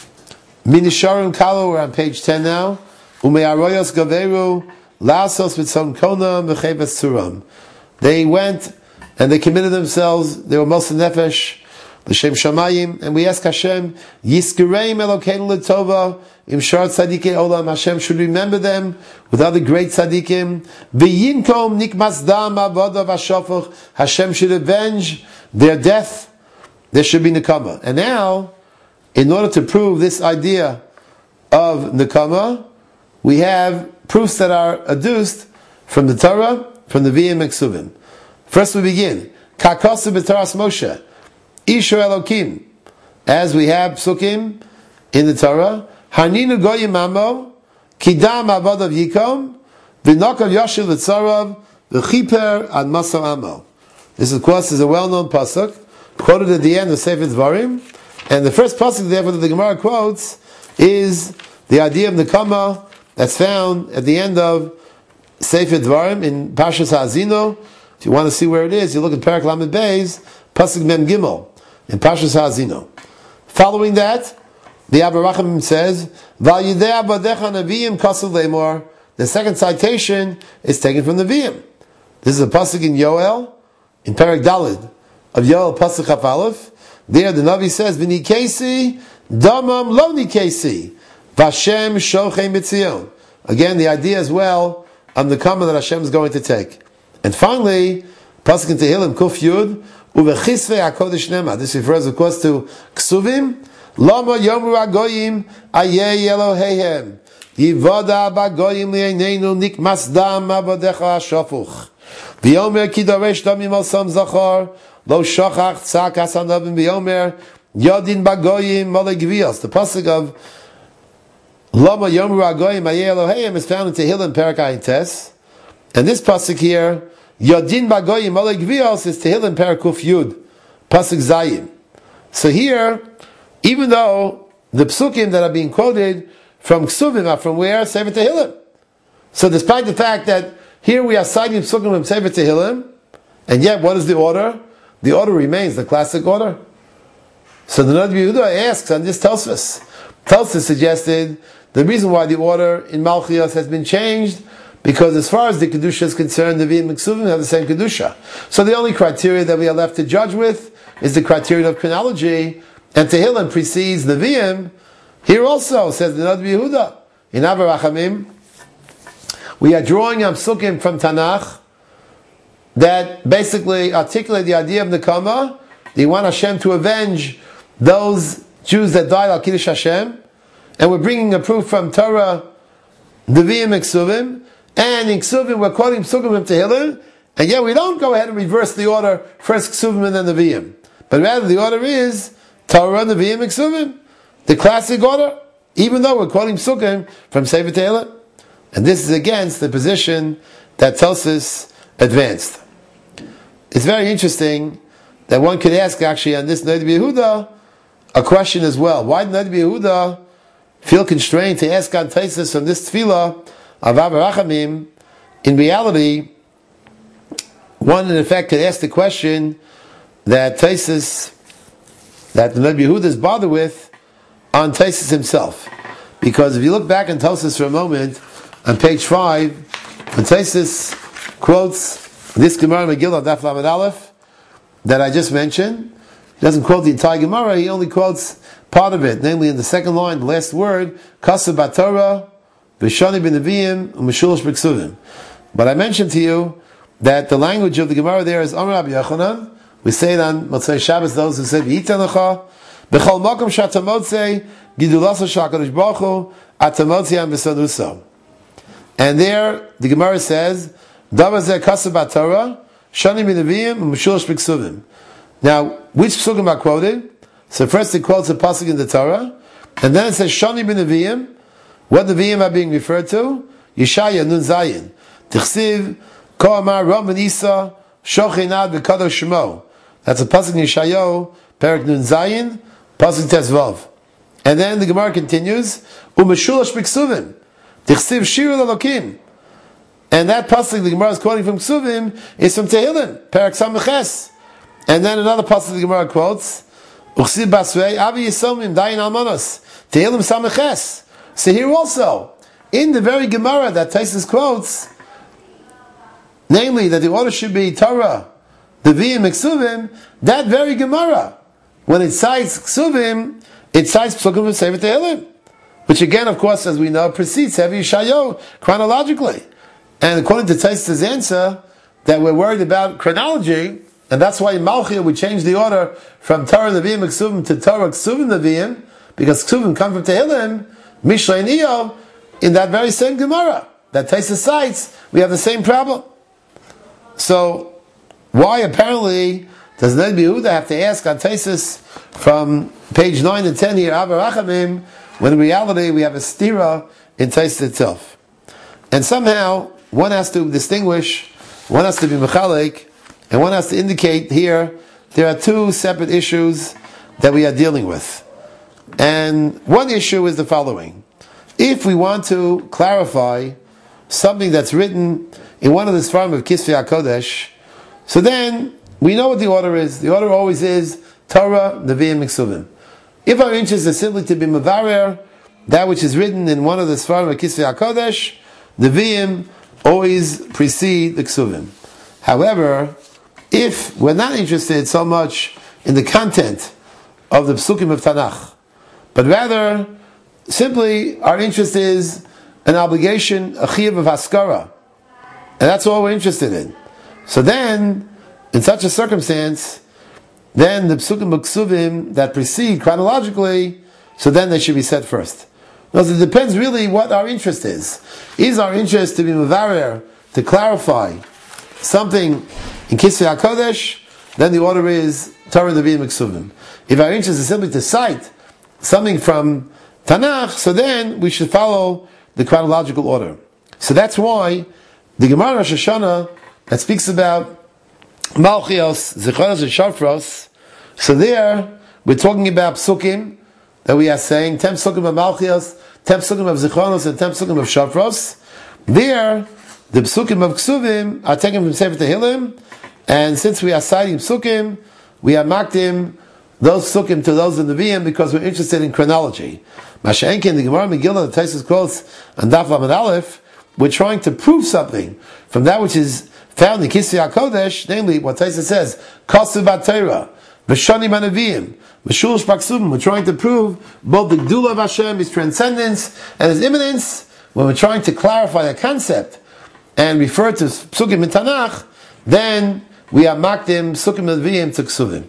Minisharim Kalo, we're on page ten now, Ume'aroyos Gaveru, Lasos Mitzon Kona, Mecheves Tzuram. They went and they committed themselves, they were Moshe Nefesh, L'Shem Shamayim, and we ask Hashem, Yiskereim Elokeinu L'Tova, Im Shar Tzadikei Olam, Hashem should remember them with other great tzadikim. V'yinkom nikmas dam avodav hashofach, Hashem should avenge their death. There should be nekama. And now, in order to prove this idea of nekama, we have proofs that are adduced from the Torah, from the Nevi'im and Ksuvim. First we begin. Kakosu b'Toras Moshe, Isha Elokim, as we have psukim in the Torah. Haninu goyim amo, kidam avodav yikom, v'nokav yashiv l'tzarav, v'chiper ad masar amo. This, of course, is a well-known pasuk, quoted at the end of Sefer Dvarim, and the first pasuk, therefore, that the Gemara quotes is the idea of nekama that's found at the end of Sefer Dvarim in Parshas Ha'azino. If you want to see where it is, you look at Perek Lamed Beis, pasuk Mem Gimel, in Parshas Ha'azino. Following that, the Abba Rachamim says, "Vayidei abadecha neviim kasul leimor." The second citation is taken from the Nevi'im. This is a pasuk in Yoel, in Perek Daled of Yoel, pasuk Chaf Aleph. There, the Navi says, "V'nikesi damam lo nikesi, v'Hashem shochem mitzion." Again, the idea as well on the comment that Hashem is going to take. And finally, pasuk in Tehillim Kuf Yud, "Uvechisvei hakodesh nema." This refers, of course, to Ksuvim. Lama yomru agoyim ayei Eloheihem yivoda bagoyim li'einenu nikmas dam avodecha hashafuch v'yomer ki daresh damim al sam zachar lo shachach tzak hasanavim v'yomer yodin bagoyim mole gvios. The pasuk of Lama yomru agoyim ayei Eloheihem is found in Tehillim Perek Ayin Tes, and this pasuk here yodin bagoyim mole gvios is Tehillim Perek Kuf Yud pasuk Zayim. So here, even though the psukim that are being quoted from Ksuvim are from where? Sefer Tehillim. So despite the fact that here we are citing psukim from Sefer Tehillim, and yet what is the order? The order remains the classic order. So the Noda Yehuda asks on this Tosfos. Tosfos suggested the reason why the order in Malchios has been changed, because as far as the Kedusha is concerned, the Nevi'im and Ksuvim have the same Kedusha. So the only criteria that we are left to judge with is the criterion of chronology, and Tehillim precedes Nevi'im. Here also, says the Noda Yehuda, in Abba Rachamim, we are drawing on psukim from Tanakh that basically articulate the idea of Nekama. They want Hashem to avenge those Jews that died al Kiddush Hashem, and we're bringing a proof from Torah, Nevi'im and Ksuvim, and in Ksuvim we're quoting psukim from Tehillim, and yet we don't go ahead and reverse the order, first Ksuvim and then Nevi'im, but rather the order is Torah, Nevi'im, and Ksuvim, the classic order, even though we're quoting psukim from Sefer Tehillim. And this is against the position that Tosfos advanced. it's very interesting that one could ask actually on this Noda B'Yehuda a question as well. Why did Noda B'Yehuda feel constrained to ask on Taisus from this tefillah of Abba Rachamim? In reality, one in effect could ask the question that Taisus, that the Noda B'Yehuda is bothered with on Taisus himself. Because if you look back in Tosfos for a moment, on page five, when Taisus quotes this Gemara Megillah Daf Lamed Aleph that I just mentioned, he doesn't quote the entire Gemara, he only quotes part of it, namely in the second line, the last word, Kasav B'Torah, V'shani B'Neviim, U'Meshulosh B'Ksuvim. But I mentioned to you that the language of the Gemara there is Amar Rabbi Yochanan. We say it on Motzei Shabbos, those who say V'yitan Lecha, B'chol Makom Shatamotzei, Gidulasa Shakadosh Baruch Hu, Atamotziam V'Sanuso. And there, the Gemara says, Davar Zeh Kasav B'Torah, Shani B'Neviim, U'Meshulosh B'Ksuvim. Now, which psukim are quoted? So first it quotes a pasuk in the Torah, and then it says Shani B'Neviim. What Neviim are being referred to? Yeshaya Nun Zayin. Tichsiv Ko Amar Ram and Isa Shochinad B'Kadosh Shemo. That's a pasuk in Yeshayahu, Perek Nun Zayin, pasuk Tezvav. And then the Gemara continues, U'Meshulosh B'Ksuvim. Tichsiv Shiru L'Elokim. And that pasuk the Gemara is quoting from Ksuvim is from Tehillim, Perek Samiches. And then another pasuk the Gemara quotes, Uchsiv Basvei Avi Yisomim Dayin Almanos. Tehillim Samiches. So here also, in the very Gemara that Taisus quotes, namely that the order should be Torah, Neviim, Ksuvim, that very Gemara, when it cites Ksuvim, it cites Psukim from Sefer Tehillim, which again, of course, as we know, precedes Sefer Yeshayahu chronologically. And according to Taisus' answer, that we're worried about chronology, and that's why in Malchia we changed the order from Torah, Neviim, Ksuvim to Torah, Ksuvim, Neviim, because Ksuvim come from Tehillim, Mishlei and Iyov, in that very same Gemara that Taisus cites, we have the same problem. So, why apparently does Noda B'Yehuda have to ask on Taisus from page nine and ten here, Abba Rachamim, when in reality we have a stira in Taisus itself? And somehow, one has to distinguish, one has to be mechalek, and one has to indicate here, there are two separate issues that we are dealing with. And one issue is the following. If we want to clarify something that's written in one of the Sfarim of Kisvei HaKodesh, so then we know what the order is. The order always is Torah, Nevi'im, Ksuvim. If our interest is simply to be Mevarer, that which is written in one of the Sfarim of Kisvei HaKodesh, Nevi'im always precede the Ksuvim. However, if we're not interested so much in the content of the Psukim of Tanakh, but rather, simply, our interest is an obligation, a chiyuv of haskara. And that's all we're interested in. So then, in such a circumstance, then the psukim of ksuvim that precede chronologically, so then they should be said first. Because it depends really what our interest is. Is our interest to be mevarer, to clarify something in Kisvei HaKodesh, then the order is Torah, Nevi'im, Ksuvim. If our interest is simply to cite something from Tanakh, so then we should follow the chronological order. So that's why the Gemara Rosh Hashanah that speaks about Malchios, Zichronos, and Shofros, so there we're talking about Psukim that we are saying, ten Psukim of Malchios, ten Psukim of Zichronos, and ten Psukim of Shofros. There, the Psukim of Ksuvim are taken from Sefer Tehillim, and since we are citing Psukim, we are makdim those psukim to those in the Nevi'im because we're interested in chronology. Masha'enkin, the Gemara Megillah, the Taisus quotes on Daf Lamed Aleph, we're trying to prove something from that which is found in Kisvei HaKodesh, namely what Taisus says, Kasav B'Torah, V'shani B'Nevi'im, V'shulosh B'Ksuvim. We're trying to prove both the Gdula of Hashem, His transcendence, and His immanence. When we're trying to clarify a concept and refer to psukim in Tanakh, then we are makdim psukim Nevi'im to Ksuvim.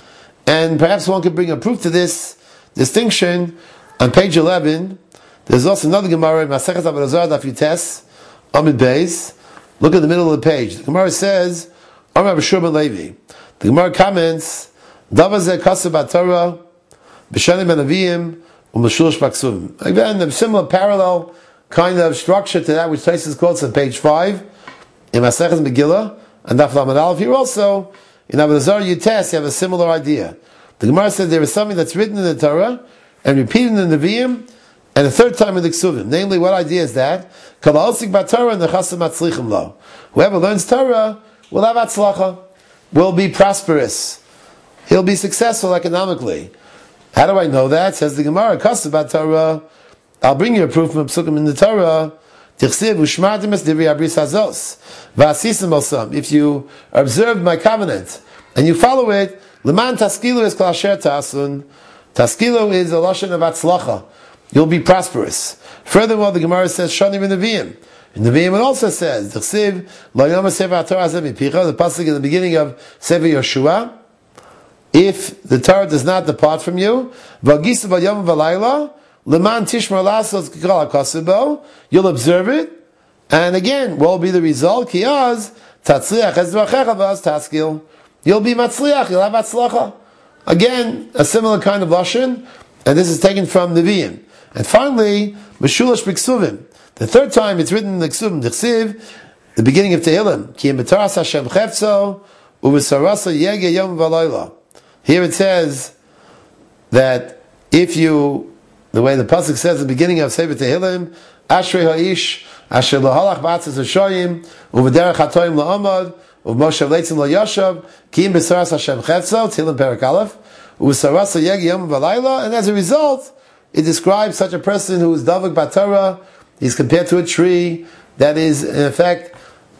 And perhaps one could bring a proof to this distinction on page eleven. There's also another Gemara in Masechet Avodah Zarah Daf Yutes Amid Beis. Look at the middle of the page. The Gemara says, Amar B'Shur ben Levi. The Gemara comments, Davar Zeh Kasav B'Torah, B'Shani B'Nevi'im, U'Meshulosh B'Ksuvim. Again, a similar parallel kind of structure to that which Taisus quotes on page five in Masechet Megillah and Daf Lamed Aleph here also, in Avodah Zarah Yutes, you have a similar idea. The Gemara says there is something that's written in the Torah, and repeated in the Nevi'im, and a third time in the Ksuvim. Namely, what idea is that? Whoever learns Torah will have Atzlacha, will be prosperous. He'll be successful economically. How do I know that? Says the Gemara, Kasabat Torah. I'll bring you a proof from a psukim in the Torah. If you observe my covenant and you follow it, Leman taskilu is klasher tasun. Taskilu is a lashon of atzlacha. You'll be prosperous. Furthermore, the Gemara says Shani in Nevi'im. In the Nevi'im it also says the pasuk in the beginning of Sefer Yoshua. If the Torah does not depart from you, you'll observe it, and again, what will be the result? You'll be matzliach, you'll have atzlacha. Again, a similar kind of lashon, and this is taken from Nevi'im. And finally, Meshulash B'Ksuvim. The third time it's written in the Ksuvim, D'chsiv, the beginning of Tehillim, Ki b'taras Hashem chefzo, u'v'sarasa yege yom v'layla. Here it says that if you, the way the pasuk says at the beginning of Sefer Tehillim, Ashrei ha'ish asher lo halach b'atzis ha'shoyim u'v'derech ha'toyim la'amad u'v'moshav leitzim la'yashav ki b'saras Hashem chefzo, Tehillim Perek Aleph, u'v'sarasa yegi yom v'layla, and as a result, it describes such a person who is davuk b'Torah. He's compared to a tree that is in effect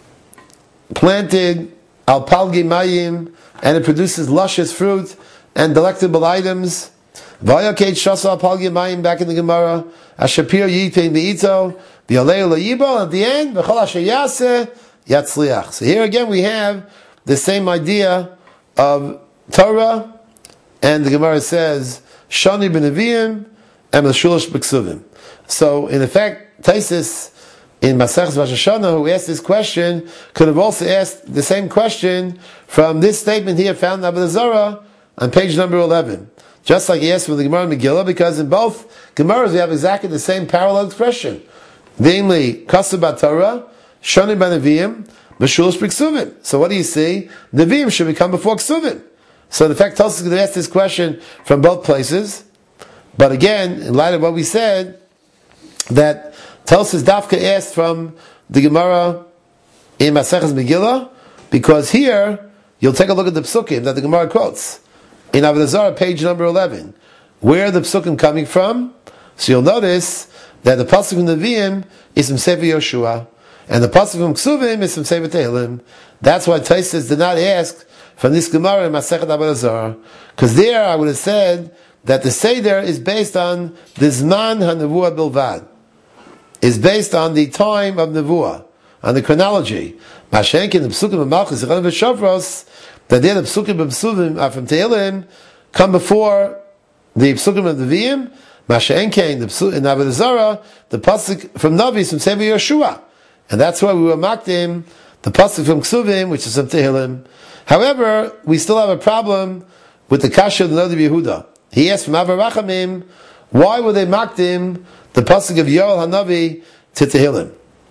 planted al palgi mayim, and it produces luscious fruit and delectable items. Vayaked shasa al palgi mayim, back in the Gemara, ashapir yitpein beito v'yalei layibo, at the end v'chol asher yaseh yatzliach. So here again we have the same idea of Torah, and the Gemara says shani b'neviim and l'shulash b'ksuvim. So in effect, Taisus in Masechus Rosh Hashanah, who asked this question, could have also asked the same question from this statement here found in Avodah Zarah on page number eleven. Just like he asked from the Gemara Megillah, because in both Gemaras we have exactly the same parallel expression. Namely, Kasabat Torah, Shani B'Nevi'im, B'Shulush B'Ksuvim. So what do you see? Nevi'im should become before Ksuvim. So in fact, Taisus could have asked this question from both places. But again, in light of what we said, that Taisus Dafka asked from the Gemara in Maseches Megillah, because here you'll take a look at the psukim that the Gemara quotes in Avodah Zarah, page number eleven. Where are the psukim coming from? So you'll notice that the pasuk from Nevi'im is from Sefer Yoshua, and the pasuk from Ksuvim is from Sefer Tehillim. That's why Taisus did not ask from this Gemara in Masechet Avodah Zarah, because there I would have said that the Seder is based on the Zman HaNevuah Bilvad, is based on the time of Nevuah, on the chronology. Mashenkin, the Psukim of Malchus, the Shavros, that there the Psukim of Psuvim are from Tehillim, come before the Psukim of Nevi'im. Mashenkin, the Psukim in Avodah Zarah, the Pasuk from Navi is from Sefer Yeshua. And that's why we were makdim the Pasuk from Ksuvim, which is from Tehillim. However, we still have a problem with the Kasha of the Nadi Yehuda. He asked from Avar Rachamim, why were they makdim the pasuk of Yoel Hanavi to Tehillim?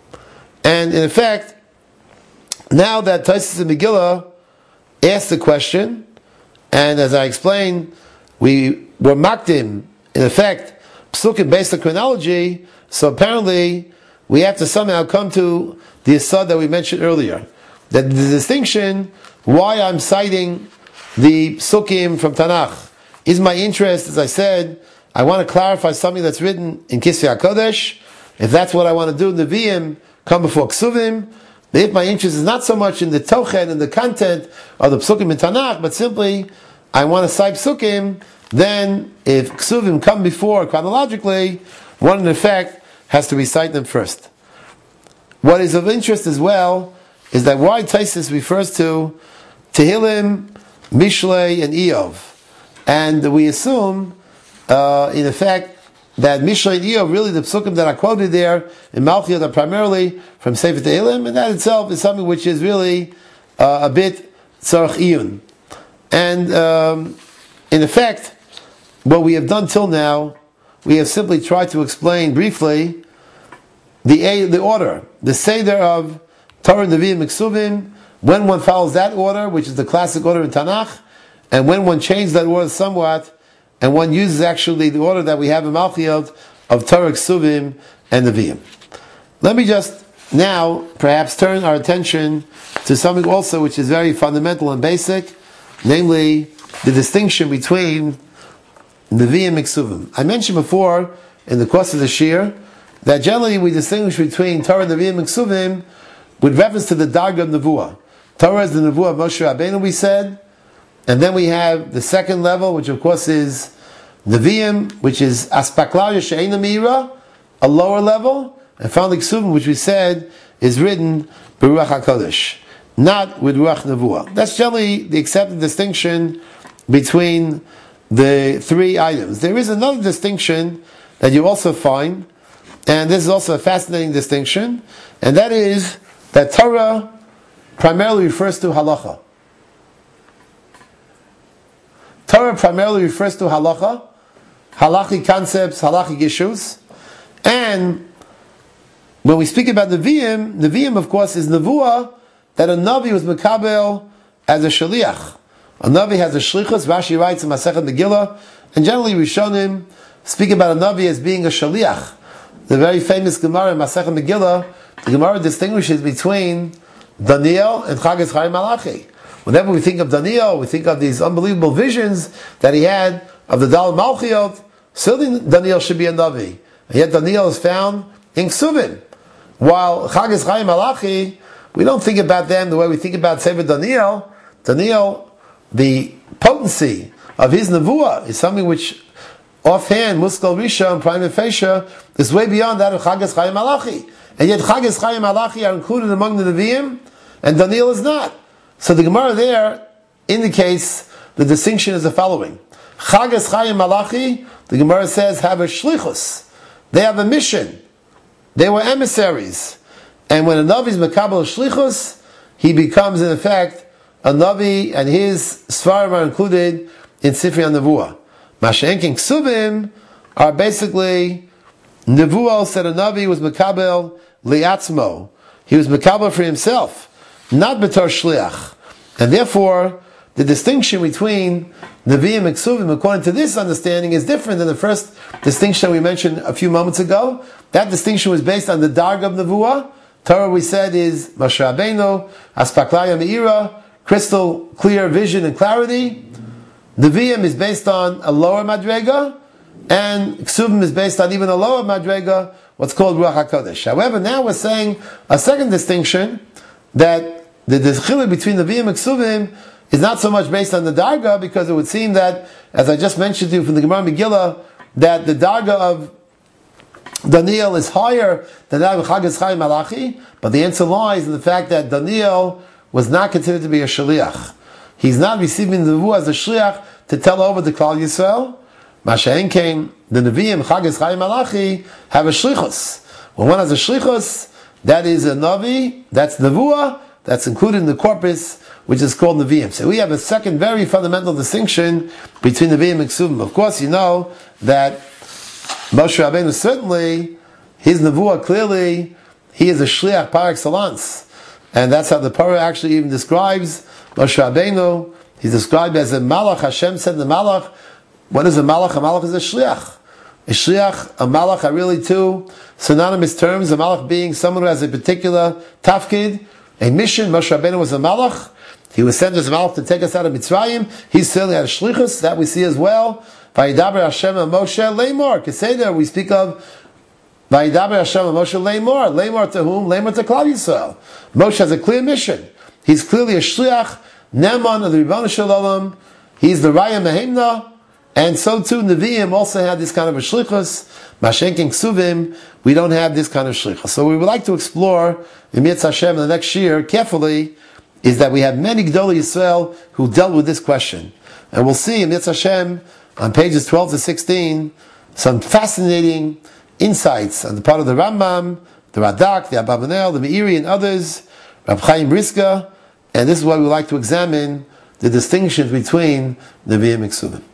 And in effect, now that Taisus and Megillah asked the question, and as I explained, we were makdim, in effect, psukim based on chronology, so apparently we have to somehow come to the asad that we mentioned earlier. That the distinction, why I'm citing the psukim from Tanakh, is my interest, as I said, I want to clarify something that's written in Kisvei HaKodesh. If that's what I want to do, Nevi'im come before Ksuvim. If my interest is not so much in the tochen and the content of the psukim in Tanakh, but simply I want to cite psukim, then if Ksuvim come before chronologically, one in effect has to recite them first. What is of interest as well is that why Taisus refers to Tehillim, Mishlei, and Eov. And we assume, uh, in effect, that Mishlei and Eov, really the psukim that are quoted there in Malchiyot are primarily from Sefer Tehillim, and that itself is something which is really uh, a bit tzarech iyun. And um, in effect, what we have done till now, we have simply tried to explain briefly the the order, the seder of Torah, Nevi'im, Ksuvim, when one follows that order, which is the classic order in Tanakh, and when one changes that order somewhat, and one uses actually the order that we have in Malchiyot of Torah, Ksuvim, and Nevi'im. Let me just now perhaps turn our attention to something also which is very fundamental and basic, namely the distinction between Nevi'im and Ksuvim. I mentioned before in the course of the Shir that generally we distinguish between Torah, Nevi'im, and Ksuvim with reference to the Darga of Nevuah. Torah is the Nevuah of Moshe Rabbeinu, we said, and then we have the second level, which of course is Nevi'im, which is Aspaklaria She'ena Meira, a lower level, and finally Ksuvim, which we said is written B'Ruach HaKodesh, not with Ruach Nevuah. That's generally the accepted distinction between the three items. There is another distinction that you also find, and this is also a fascinating distinction, and that is that Torah primarily refers to halacha. Torah primarily refers to halacha, halachic concepts, halachic issues, and when we speak about Nevi'im, Nevi'im of course is Nevuah that a Navi was Mekabel as a Shaliach. A Navi has a Shlichus, Rashi writes in Masechet Megillah, and generally Rishonim speak about a Navi as being a Shaliach. The very famous Gemara in Masechet Megillah, the Gemara distinguishes between Daniel and Chagas Chaim Malachi. Whenever we think of Daniel, we think of these unbelievable visions that he had of the Dal Malchiot. Certainly Daniel should be a Navi. And yet Daniel is found in Ksuvim. While Chagas Chaim Malachi, we don't think about them the way we think about Sefer Daniel. Daniel, the potency of his Nevuah is something which offhand, Muskal Risha and Prime Fascia, is way beyond that of Chagas Chaim Malachi. And yet Chagas Chaim Malachi are included among the Nevi'im, and Daniel is not. So the Gemara there indicates the distinction is the following. Chagas Chaim Malachi, the Gemara says, have a shlichus. They have a mission. They were emissaries. And when a Navi is Mekabel shlichus, he becomes in effect a Navi, and his Svarim are included in Sifrei HaNevuah. Masha'en King Ksuvim are basically Nevuah said a Navi was Mekabel li'atzmo. He was Mekabel for himself, not B'tor Shliach. And therefore, the distinction between Nevi'im and Ksuvim, according to this understanding, is different than the first distinction we mentioned a few moments ago. That distinction was based on the Darga of Nevuah. Torah, we said, is Moshe Rabbeinu, Aspaklaya Meira, crystal clear vision and clarity. Nevi'im is based on a lower Madrega, and Ksuvim is based on even a lower Madrega, what's called Ruach HaKodesh. However, now we're saying a second distinction, that the Chiluk between Nevi'im and Ksuvim is not so much based on the Darga, because it would seem that, as I just mentioned to you from the Gemara Megillah, that the Darga of Daniel is higher than that of Chagas Chaim Malachi, but the answer lies in the fact that Daniel was not considered to be a Shaliach. He's not receiving the Nevuah as a Shliach to tell over the Klal Yisrael. Masha'en came, the Nevi'im, Chagas Chaim Malachi, have a Shlichus. When one has a Shlichus, that is a Navi, that's Nevuah, that's included in the corpus, which is called Nevi'im. So we have a second very fundamental distinction between Nevi'im and Ksuvim. Of course, you know that Moshe Rabbeinu, certainly, his Nevuah, clearly, he is a Shliach par excellence. And that's how the Torah actually even describes Moshe Rabbeinu. He's described as a Malach. Hashem said the Malach. What is a Malach? A Malach is a Shliach. A Shliach, a Malach are really two synonymous terms. A Malach being someone who has a particular tafkid, a mission. Moshe Rabbeinu was a Malach. He was sent as a Malach to take us out of Mitzrayim. He certainly had a Shlichus, that we see as well. Vayidaber Hashem and Moshe Leimor. Keseder, we speak of Vayidaber Hashem and Moshe Leimor. Leimor to whom? Leimor to Klal Yisrael. Moshe has a clear mission. He's clearly a Shliach, Neman of the Ribbon Shalom. He's the Raya Mehemna. And so too, Nevi'im also had this kind of a Shlichus. Masha'en King Ksuvim, we don't have this kind of Shlichus. So we would like to explore in Yitz Hashem in the next year carefully, is that we have many Gdolei Yisrael who dealt with this question. And we'll see in Yitz Hashem on pages twelve to sixteen some fascinating insights on the part of the Rambam, the Radak, the Abavanel, the Meiri, and others, Rab Chaim Briska, and this is why we like to examine the distinctions between Nevi'im and Ksuvim.